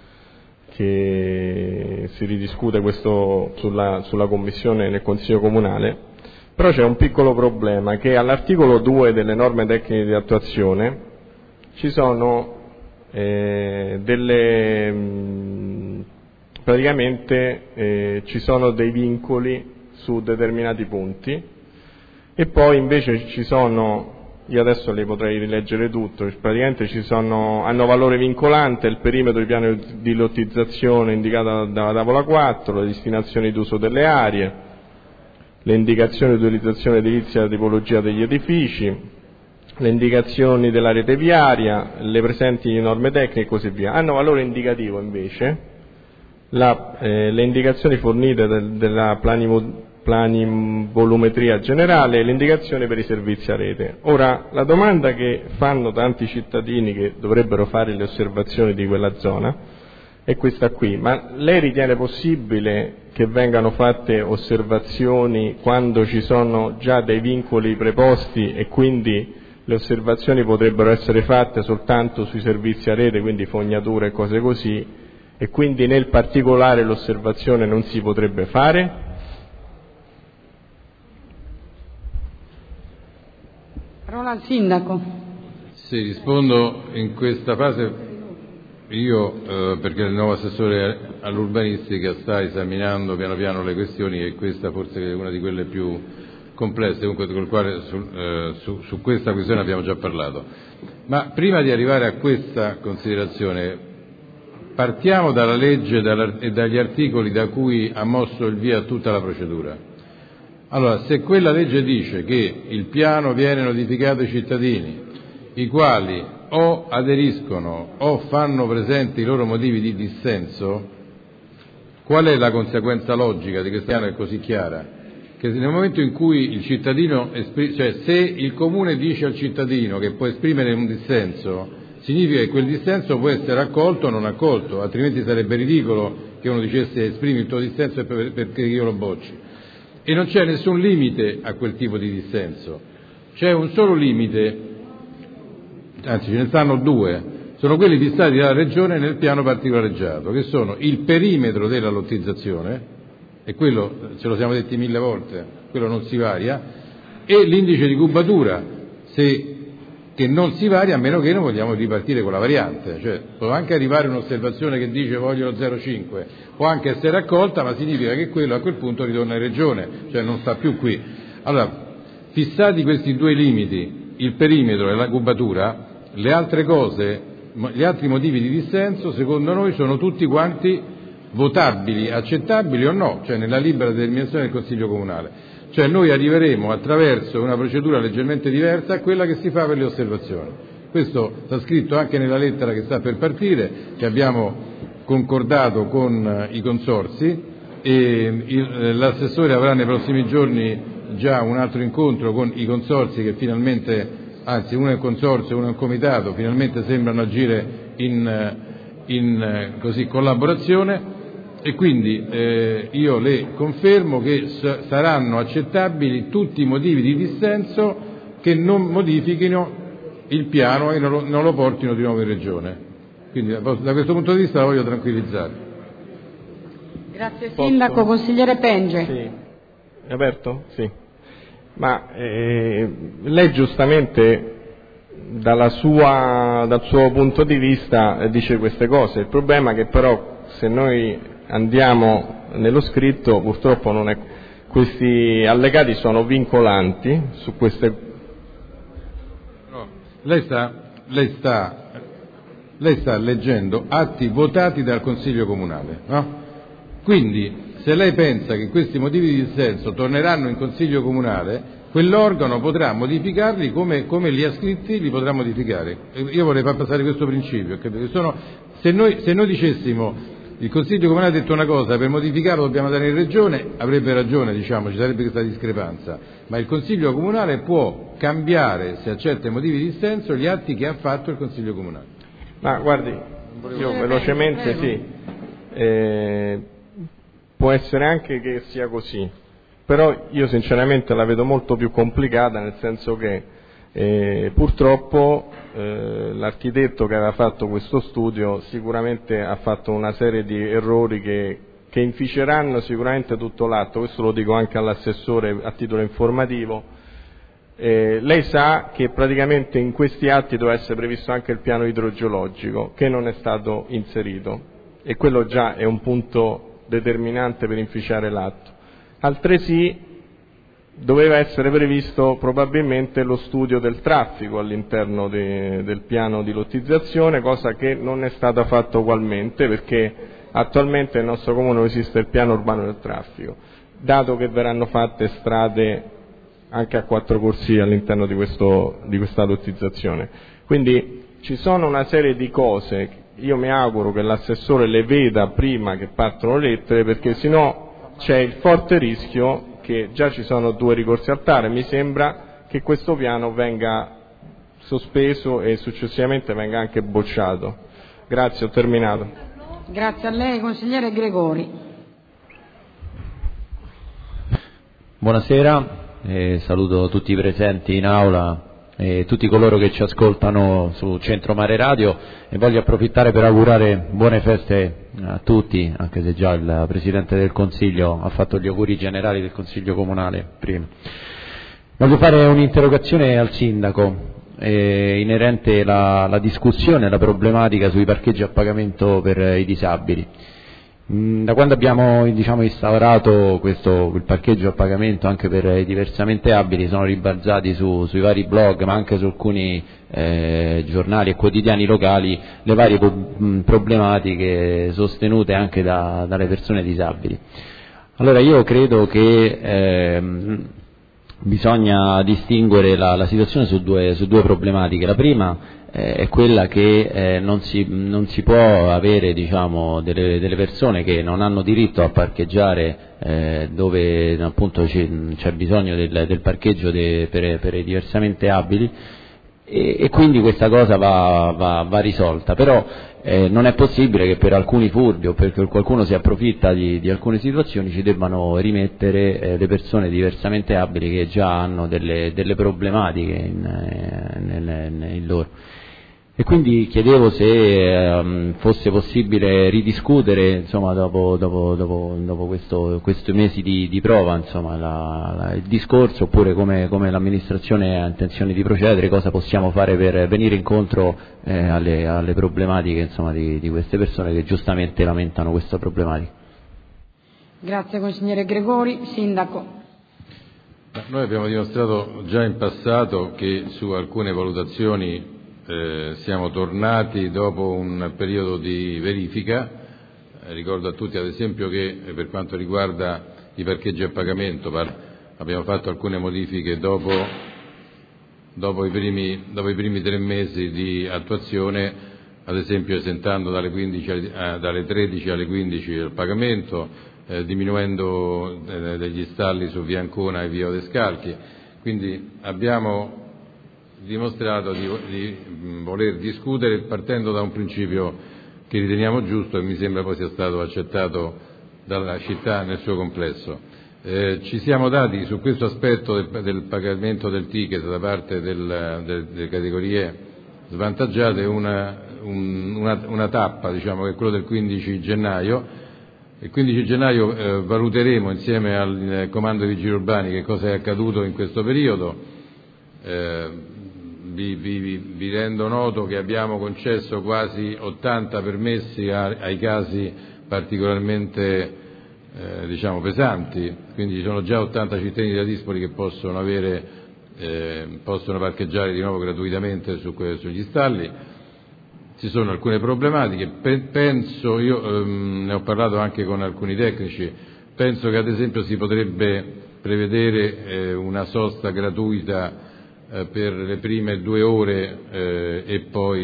Speaker 5: che si ridiscute questo sulla, sulla commissione nel Consiglio Comunale, però c'è un piccolo problema, che all'articolo due delle norme tecniche di attuazione ci sono eh, delle... Mh, praticamente eh, ci sono dei vincoli su determinati punti e poi invece ci sono, io adesso li potrei rileggere tutto, praticamente ci sono, hanno valore vincolante il perimetro di piano di lottizzazione indicato dalla tavola quattro, le destinazioni d'uso delle aree, le indicazioni di utilizzazione edilizia e la tipologia degli edifici, le indicazioni della rete viaria, le presenti norme tecniche e così via. Hanno valore indicativo invece la, eh, le indicazioni fornite del, della planimo, planivolumetria generale e le indicazioni per i servizi a rete. Ora, la domanda che fanno tanti cittadini che dovrebbero fare le osservazioni di quella zona è questa qui: ma lei ritiene possibile che vengano fatte osservazioni quando ci sono già dei vincoli preposti e quindi le osservazioni potrebbero essere fatte soltanto sui servizi a rete, quindi fognature e cose così, e quindi nel particolare l'osservazione non si potrebbe fare?
Speaker 6: Parola al Sindaco.
Speaker 1: Sì, rispondo in questa fase io, eh, perché il nuovo assessore all'urbanistica sta esaminando piano piano le questioni e questa forse è una di quelle più complesse, comunque col quale su, eh, su, su questa questione abbiamo già parlato. Ma prima di arrivare a questa considerazione partiamo dalla legge e dagli articoli da cui ha mosso il via tutta la procedura. Allora, se quella legge dice che il piano viene notificato ai cittadini, i quali o aderiscono o fanno presenti i loro motivi di dissenso, qual è la conseguenza logica di questo piano? È così chiara, che nel momento in cui il cittadino, esprim- cioè se il comune dice al cittadino che può esprimere un dissenso, significa che quel dissenso può essere accolto o non accolto, altrimenti sarebbe ridicolo che uno dicesse esprimi il tuo dissenso perché io lo bocci. E non c'è nessun limite a quel tipo di dissenso, c'è un solo limite, anzi ce ne stanno due, sono quelli fissati dalla Regione nel piano particolareggiato, che sono il perimetro della lottizzazione, e quello ce lo siamo detti mille volte, quello non si varia, e l'indice di cubatura, se, che non si varia a meno che non vogliamo ripartire con la variante, cioè può anche arrivare un'osservazione che dice voglio lo zero virgola cinque, può anche essere accolta, ma significa che quello a quel punto ritorna in Regione, cioè non sta più qui. Allora, fissati questi due limiti, il perimetro e la cubatura, le altre cose, gli altri motivi di dissenso, secondo noi sono tutti quanti votabili, accettabili o no, cioè nella libera determinazione del Consiglio Comunale. Cioè noi arriveremo attraverso una procedura leggermente diversa a quella che si fa per le osservazioni. Questo sta scritto anche nella lettera che sta per partire, che abbiamo concordato con i consorzi, e il, l'assessore avrà nei prossimi giorni già un altro incontro con i consorzi che finalmente, anzi uno è un consorzio, uno è un comitato, finalmente sembrano agire in, in così, collaborazione. E quindi eh, io le confermo che s- saranno accettabili tutti i motivi di dissenso che non modifichino il piano e non lo, non lo portino di nuovo in Regione. Quindi da questo punto di vista la voglio tranquillizzare.
Speaker 6: Grazie Sindaco. Posso? Consigliere Penge.
Speaker 5: Sì. È aperto? Sì. Ma eh, lei giustamente dalla sua, dal suo punto di vista eh, dice queste cose. Il problema è che però se noi andiamo nello scritto, purtroppo non è, questi allegati sono vincolanti su queste.
Speaker 1: No, lei sta, lei sta, lei sta leggendo atti votati dal Consiglio Comunale, no? Quindi se lei pensa che questi motivi di dissenso torneranno in Consiglio Comunale, quell'organo potrà modificarli come, come li ha scritti, li potrà modificare. Io vorrei far passare questo principio, che sono, se noi, se noi dicessimo il Consiglio Comunale ha detto una cosa, per modificarlo dobbiamo andare in Regione, avrebbe ragione, diciamo, ci sarebbe questa discrepanza, ma il Consiglio Comunale può cambiare, se accetta i motivi di dissenso, gli atti che ha fatto il Consiglio Comunale.
Speaker 5: Ma guardi, io velocemente sì, eh, può essere anche che sia così, però io sinceramente la vedo molto più complicata, nel senso che eh, purtroppo eh, l'architetto che aveva fatto questo studio sicuramente ha fatto una serie di errori che, che inficeranno sicuramente tutto l'atto. Questo lo dico anche all'assessore a titolo informativo. Eh, lei sa che praticamente in questi atti doveva essere previsto anche il piano idrogeologico, che non è stato inserito, e quello già è un punto determinante per inficiare l'atto. Altresì doveva essere previsto probabilmente lo studio del traffico all'interno de, del piano di lottizzazione, cosa che non è stata fatta ugualmente, perché attualmente nel nostro comune non esiste il piano urbano del traffico. dato che verranno fatte strade anche a quattro corsie all'interno di, questo, di questa lottizzazione. Quindi ci sono una serie di cose, io mi auguro che l'assessore le veda prima che partono le lettere, perché sennò c'è il forte rischio che già ci sono due ricorsi al T A R e mi sembra che questo piano venga sospeso e successivamente venga anche bocciato. Grazie, ho terminato.
Speaker 6: Grazie a lei, consigliere Gregori.
Speaker 4: Buonasera, eh, saluto tutti i presenti in aula e tutti coloro che ci ascoltano su Centro Mare Radio e voglio approfittare per augurare buone feste a tutti, anche se già il Presidente del Consiglio ha fatto gli auguri generali del Consiglio Comunale prima. Voglio fare un'interrogazione al Sindaco eh, inerente alla, alla discussione e alla problematica sui parcheggi a pagamento per i disabili. Da quando abbiamo diciamo, instaurato questo, il parcheggio a pagamento anche per i diversamente abili, sono ribalzati su, sui vari blog ma anche su alcuni eh, giornali e quotidiani locali le varie po- problematiche sostenute anche da, dalle persone disabili. Allora io credo che eh, bisogna distinguere la, la situazione su due, su due problematiche. La prima è quella che eh, non, si, non si può avere diciamo, delle, delle persone che non hanno diritto a parcheggiare eh, dove appunto c'è, c'è bisogno del, del parcheggio de, per, per i diversamente abili e, e quindi questa cosa va, va, va risolta, però eh, non è possibile che per alcuni furbi o perché qualcuno si approfitta di, di alcune situazioni ci debbano rimettere eh, le persone diversamente abili che già hanno delle, delle problematiche in, eh, nel, nel loro. E quindi chiedevo se eh, fosse possibile ridiscutere insomma, dopo, dopo, dopo, dopo questo, questi mesi di, di prova insomma, la, la, il discorso, oppure come, come l'amministrazione ha intenzione di procedere, cosa possiamo fare per venire incontro eh, alle, alle problematiche insomma, di, di queste persone che giustamente lamentano questa problematica.
Speaker 6: Grazie consigliere Gregori. Sindaco.
Speaker 1: Noi abbiamo dimostrato già in passato che su alcune valutazioni Eh, siamo tornati dopo un periodo di verifica. Eh, ricordo a tutti ad esempio che eh, per quanto riguarda i parcheggi a pagamento par- abbiamo fatto alcune modifiche dopo, dopo, i primi, dopo i primi tre mesi di attuazione, ad esempio esentando dalle, quindici, eh, dalle tredici alle quindici il pagamento, eh, diminuendo eh, degli stalli su via Ancona e via Odescalchi. Quindi abbiamo dimostrato di, di voler discutere partendo da un principio che riteniamo giusto e mi sembra poi sia stato accettato dalla città nel suo complesso. Eh, ci siamo dati su questo aspetto del, del pagamento del ticket da parte del, del, delle categorie svantaggiate una, un, una, una tappa, diciamo, che è quello del quindici gennaio. Il quindici gennaio eh, valuteremo insieme al comando dei vigili urbani che cosa è accaduto in questo periodo. Eh, Vi, vi, vi rendo noto che abbiamo concesso quasi ottanta permessi a, ai casi particolarmente eh, diciamo pesanti, quindi ci sono già ottanta cittadini da Dispoli che possono, avere, eh, possono parcheggiare di nuovo gratuitamente su, sugli stalli. Ci sono alcune problematiche, penso, io ehm, ne ho parlato anche con alcuni tecnici, penso che ad esempio si potrebbe prevedere eh, una sosta gratuita per le prime due ore eh, e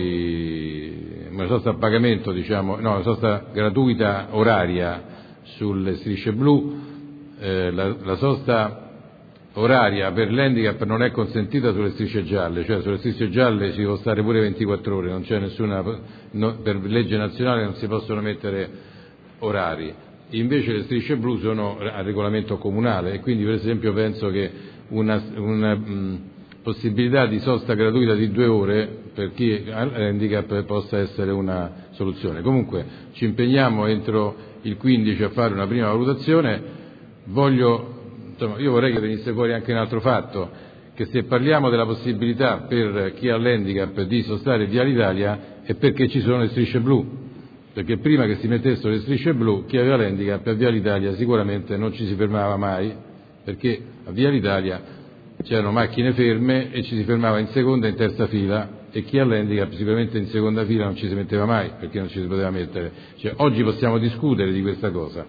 Speaker 1: poi una sosta a pagamento, diciamo, no, una sosta gratuita oraria sulle strisce blu. Eh, la, la sosta oraria per l'handicap non è consentita sulle strisce gialle, cioè sulle strisce gialle si può stare pure ventiquattro ore, non c'è nessuna, no, per legge nazionale non si possono mettere orari. Invece le strisce blu sono a regolamento comunale e quindi per esempio penso che una, una mh, possibilità di sosta gratuita di due ore per chi ha handicap possa essere una soluzione. Comunque ci impegniamo entro il quindici a fare una prima valutazione. Voglio, insomma, io vorrei che venisse fuori anche un altro fatto, che se parliamo della possibilità per chi ha l'handicap di sostare via l'Italia è perché ci sono le strisce blu, perché prima che si mettessero le strisce blu chi aveva l'handicap a via l'Italia sicuramente non ci si fermava mai, perché a via l'Italia c'erano macchine ferme e ci si fermava in seconda e in terza fila e chi ha l'handicap sicuramente in seconda fila non ci si metteva mai perché non ci si poteva mettere. Cioè, oggi possiamo discutere di questa cosa.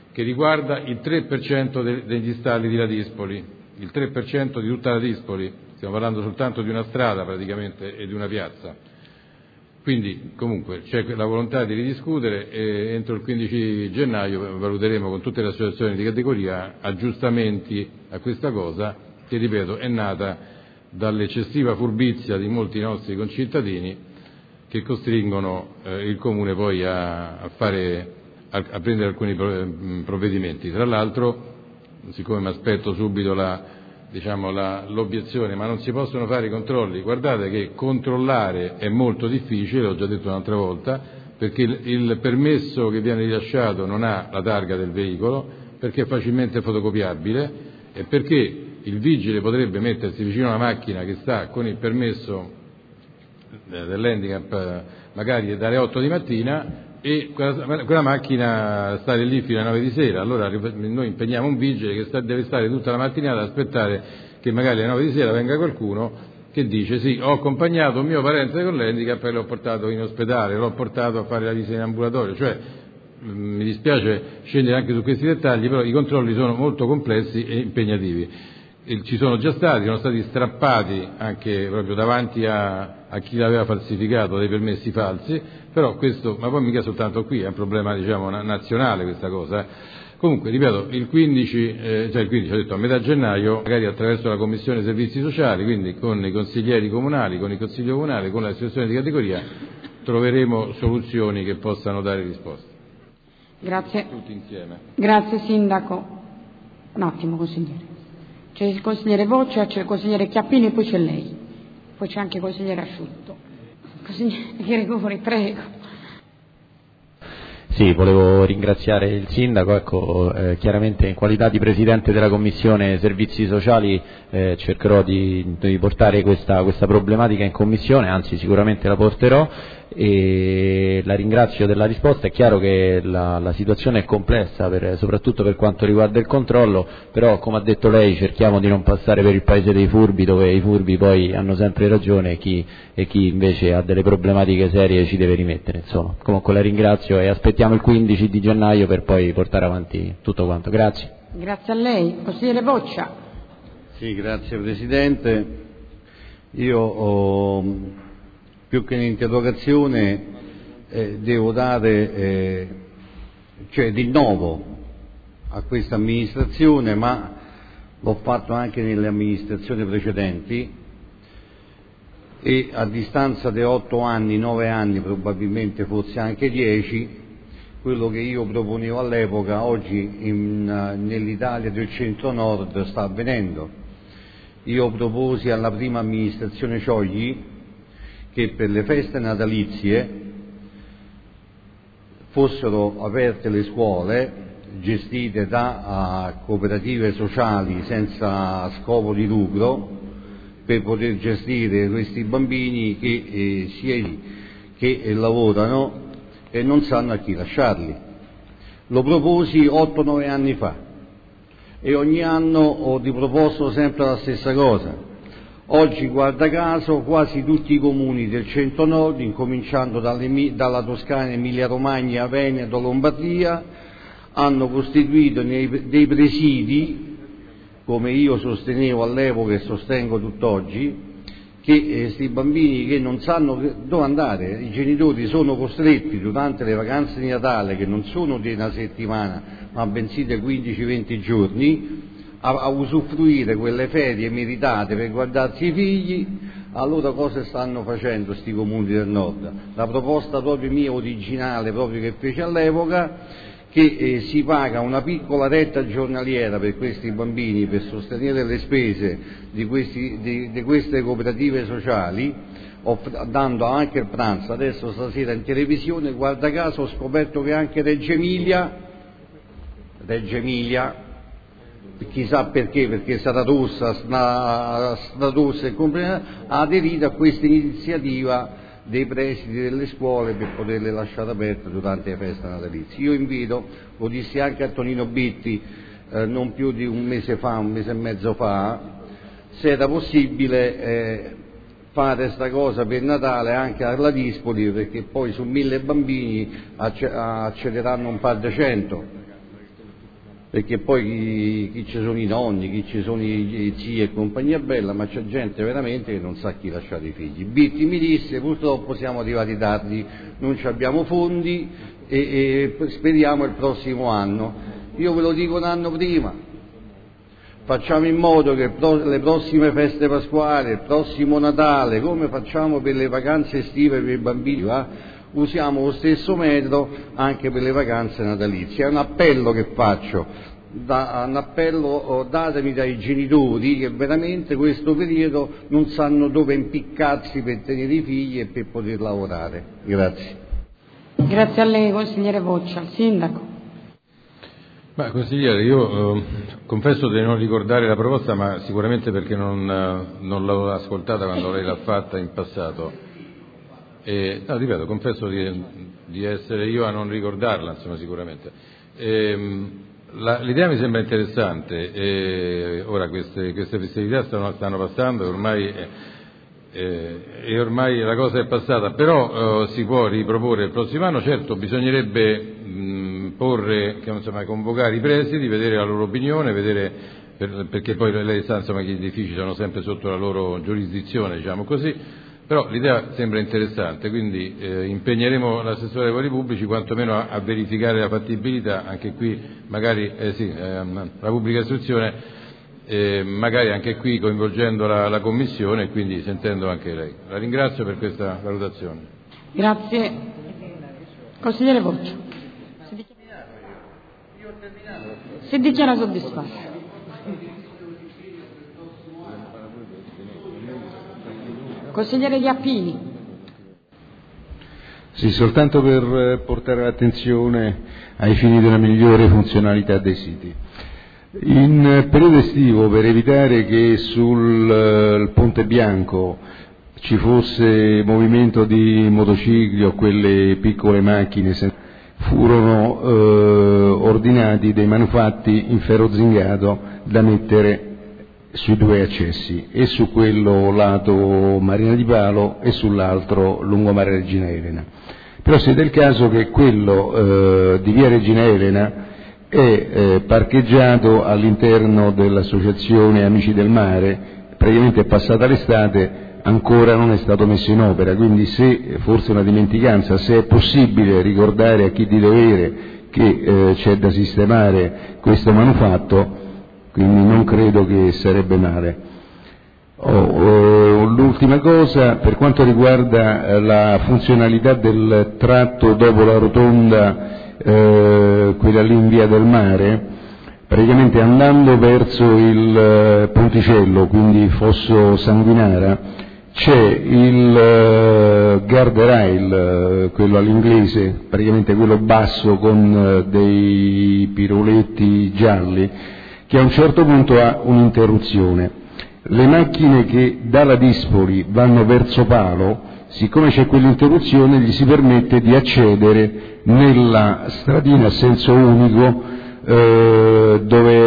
Speaker 1: che riguarda il tre per cento de- degli stalli di Ladispoli, il tre per cento di tutta Ladispoli, stiamo parlando soltanto di una strada praticamente e di una piazza. Quindi comunque c'è la volontà di ridiscutere e entro il quindici gennaio valuteremo con tutte le associazioni di categoria aggiustamenti a questa cosa che, ripeto, è nata dall'eccessiva furbizia di molti nostri concittadini che costringono eh, il Comune poi a, a, fare, a, a prendere alcuni provvedimenti. Tra l'altro, siccome mi aspetto subito la diciamo la, l'obiezione, ma non si possono fare i controlli, guardate che controllare è molto difficile, l'ho già detto un'altra volta, perché il, il permesso che viene rilasciato non ha la targa del veicolo, perché è facilmente fotocopiabile e perché il vigile potrebbe mettersi vicino a una macchina che sta con il permesso dell'handicap magari dalle otto di mattina e quella, quella macchina stare lì fino alle nove di sera. Allora noi impegniamo un vigile che sta, deve stare tutta la mattinata ad aspettare che magari alle nove di sera venga qualcuno che dice sì, ho accompagnato un mio parente con l'handicap e l'ho portato in ospedale, l'ho portato a fare la visita in ambulatorio. Cioè mi dispiace scendere anche su questi dettagli, però i controlli sono molto complessi e impegnativi. E ci sono già stati, sono stati strappati anche proprio davanti a, a chi l'aveva falsificato dei permessi falsi, però questo, ma poi mica soltanto qui, è un problema diciamo nazionale questa cosa. Comunque, ripeto, il quindici, eh, cioè il quindici, ho detto a metà gennaio, magari attraverso la Commissione Servizi Sociali, quindi con i consiglieri comunali, con il Consiglio Comunale, con le associazioni di categoria, troveremo soluzioni che possano dare risposte.
Speaker 6: Grazie.
Speaker 1: Tutti insieme.
Speaker 6: Grazie Sindaco. Un attimo, consigliere. C'è il consigliere Voccia, c'è il consigliere Chiappini e poi c'è lei. Poi c'è anche il consigliere Asciutto. Consigliere Gregori, prego.
Speaker 4: Sì, volevo ringraziare il Sindaco, ecco, eh, chiaramente in qualità di Presidente della Commissione Servizi Sociali eh, cercherò di, di portare questa, questa problematica in Commissione, anzi sicuramente la porterò e la ringrazio della risposta. È chiaro che la, la situazione è complessa, per, soprattutto per quanto riguarda il controllo, però come ha detto lei cerchiamo di non passare per il paese dei furbi, dove i furbi poi hanno sempre ragione e chi, e chi invece ha delle problematiche serie ci deve rimettere. Insomma, comunque la ringrazio e aspettiamo il quindici di gennaio per poi portare avanti tutto quanto. Grazie.
Speaker 6: Grazie a lei. Consigliere Voccia.
Speaker 9: Sì, grazie Presidente. Io ho, più che un'interrogazione eh, devo dare eh, cioè rinnovo a questa amministrazione, ma l'ho fatto anche nelle amministrazioni precedenti e a distanza di otto anni, nove anni, probabilmente forse anche dieci, quello che io proponevo all'epoca oggi in, nell'Italia del centro-nord sta avvenendo. Io proposi alla prima amministrazione Ciogli che per le feste natalizie fossero aperte le scuole gestite da uh, cooperative sociali senza scopo di lucro per poter gestire questi bambini che eh, sia che eh, lavorano e non sanno a chi lasciarli. Lo proposi otto nove anni fa e ogni anno ho riproposto sempre la stessa cosa. Oggi, guarda caso, quasi tutti i comuni del centro-nord, incominciando dalle, dalla Toscana, Emilia Romagna, Veneto, Lombardia, hanno costituito nei, dei presidi, come io sostenevo all'epoca e sostengo tutt'oggi, che questi eh, bambini che non sanno dove andare, i genitori sono costretti durante le vacanze di Natale, che non sono di una settimana, ma bensì di quindici venti giorni, a, a usufruire quelle ferie meritate per guardarsi i figli. Allora cosa stanno facendo sti comuni del nord? La proposta proprio mia originale, proprio che fece all'epoca, che eh, si paga una piccola retta giornaliera per questi bambini per sostenere le spese di, questi, di, di queste cooperative sociali, off- dando anche il pranzo. Adesso stasera in televisione, guarda caso, ho scoperto che anche Reggio Emilia, Reggio Emilia, chissà perché, perché Sararossa, Sararossa e compagnia, ha aderito a questa iniziativa dei presidi delle scuole per poterle lasciare aperte durante le feste natalizie. Io invito, lo dissi anche a Tonino Bitti eh, non più di un mese fa, un mese e mezzo fa, se era possibile eh, fare sta cosa per Natale anche a Ladispoli, perché poi su mille bambini acc- accederanno un par di cento. perché poi chi, chi ci sono i nonni, chi ci sono i, i zii e compagnia bella, ma c'è gente veramente che non sa chi lasciare i figli. Bitti mi disse: purtroppo siamo arrivati tardi, non ci abbiamo fondi e, e speriamo il prossimo anno. Io ve lo dico un anno prima, facciamo in modo che le prossime feste pasquali, il prossimo Natale, come facciamo per le vacanze estive per i bambini, va? Usiamo lo stesso metodo anche per le vacanze natalizie. È un appello che faccio, da, un appello datemi dai genitori che veramente questo periodo non sanno dove impiccarsi per tenere i figli e per poter lavorare. Grazie.
Speaker 6: Grazie a lei, consigliere Boccia. Sindaco.
Speaker 1: Ma consigliere, io eh, confesso di non ricordare la proposta, ma sicuramente perché non, eh, non l'ho ascoltata quando lei l'ha fatta in passato. E, no, ripeto, confesso di, di essere io a non ricordarla, insomma, sicuramente. E, la, l'idea mi sembra interessante, e ora queste, queste festività stanno, stanno passando e ormai, e, e ormai la cosa è passata, però eh, si può riproporre il prossimo anno. Certo, bisognerebbe mh, porre, insomma, convocare i presidi, vedere la loro opinione, vedere, per, perché poi lei sa, insomma, che gli edifici sono sempre sotto la loro giurisdizione, diciamo così. Però l'idea sembra interessante, quindi eh, impegneremo l'assessore ai lavori pubblici quantomeno a, a verificare la fattibilità, anche qui magari, eh sì, eh, la pubblica istruzione, eh, magari anche qui coinvolgendo la, la Commissione e quindi sentendo anche lei. La ringrazio per questa valutazione.
Speaker 6: Grazie. Consigliere Boccia. Si dichiara soddisfatto. Consigliere Iappini.
Speaker 10: Sì, soltanto per portare l'attenzione ai fini della migliore funzionalità dei siti. In periodo estivo, per evitare che sul Ponte Bianco ci fosse movimento di motocicli o quelle piccole macchine, furono eh, ordinati dei manufatti in ferro zingato da mettere sui due accessi, e su quello lato Marina di Palo e sull'altro lungomare Regina Elena. Però si è del caso che quello eh, di via Regina Elena è eh, parcheggiato all'interno dell'associazione Amici del Mare, praticamente è passata l'estate, ancora non è stato messo in opera, quindi se, forse una dimenticanza, se è possibile ricordare a chi di dovere che eh, c'è da sistemare questo manufatto, quindi non credo che sarebbe male. Oh, oh, l'ultima cosa, per quanto riguarda la funzionalità del tratto dopo la rotonda, eh, quella lì in via del Mare, praticamente andando verso il eh, Ponticello, quindi Fosso Sanguinara, c'è il eh, guardrail, eh, quello all'inglese, praticamente quello basso con eh, dei piroletti gialli, che a un certo punto ha un'interruzione. Le macchine che dalla Dispoli vanno verso Palo, siccome c'è quell'interruzione, gli si permette di accedere nella stradina a senso unico eh,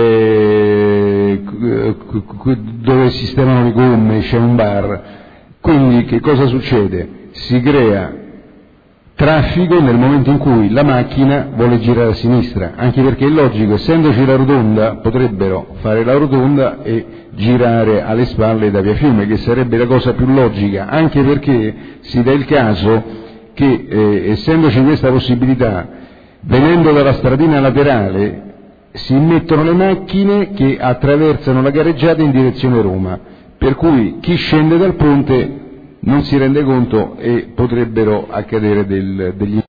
Speaker 10: dove, dove sistemano le gomme, c'è un bar. Quindi che cosa succede? Si crea traffico nel momento in cui la macchina vuole girare a sinistra, anche perché è logico, essendoci la rotonda, potrebbero fare la rotonda e girare alle spalle da via Fiume, che sarebbe la cosa più logica, anche perché si dà il caso che, eh, essendoci questa possibilità, venendo dalla stradina laterale, si immettono le macchine che attraversano la gareggiata in direzione Roma, per cui chi scende dal ponte non si rende conto e potrebbero accadere del, degli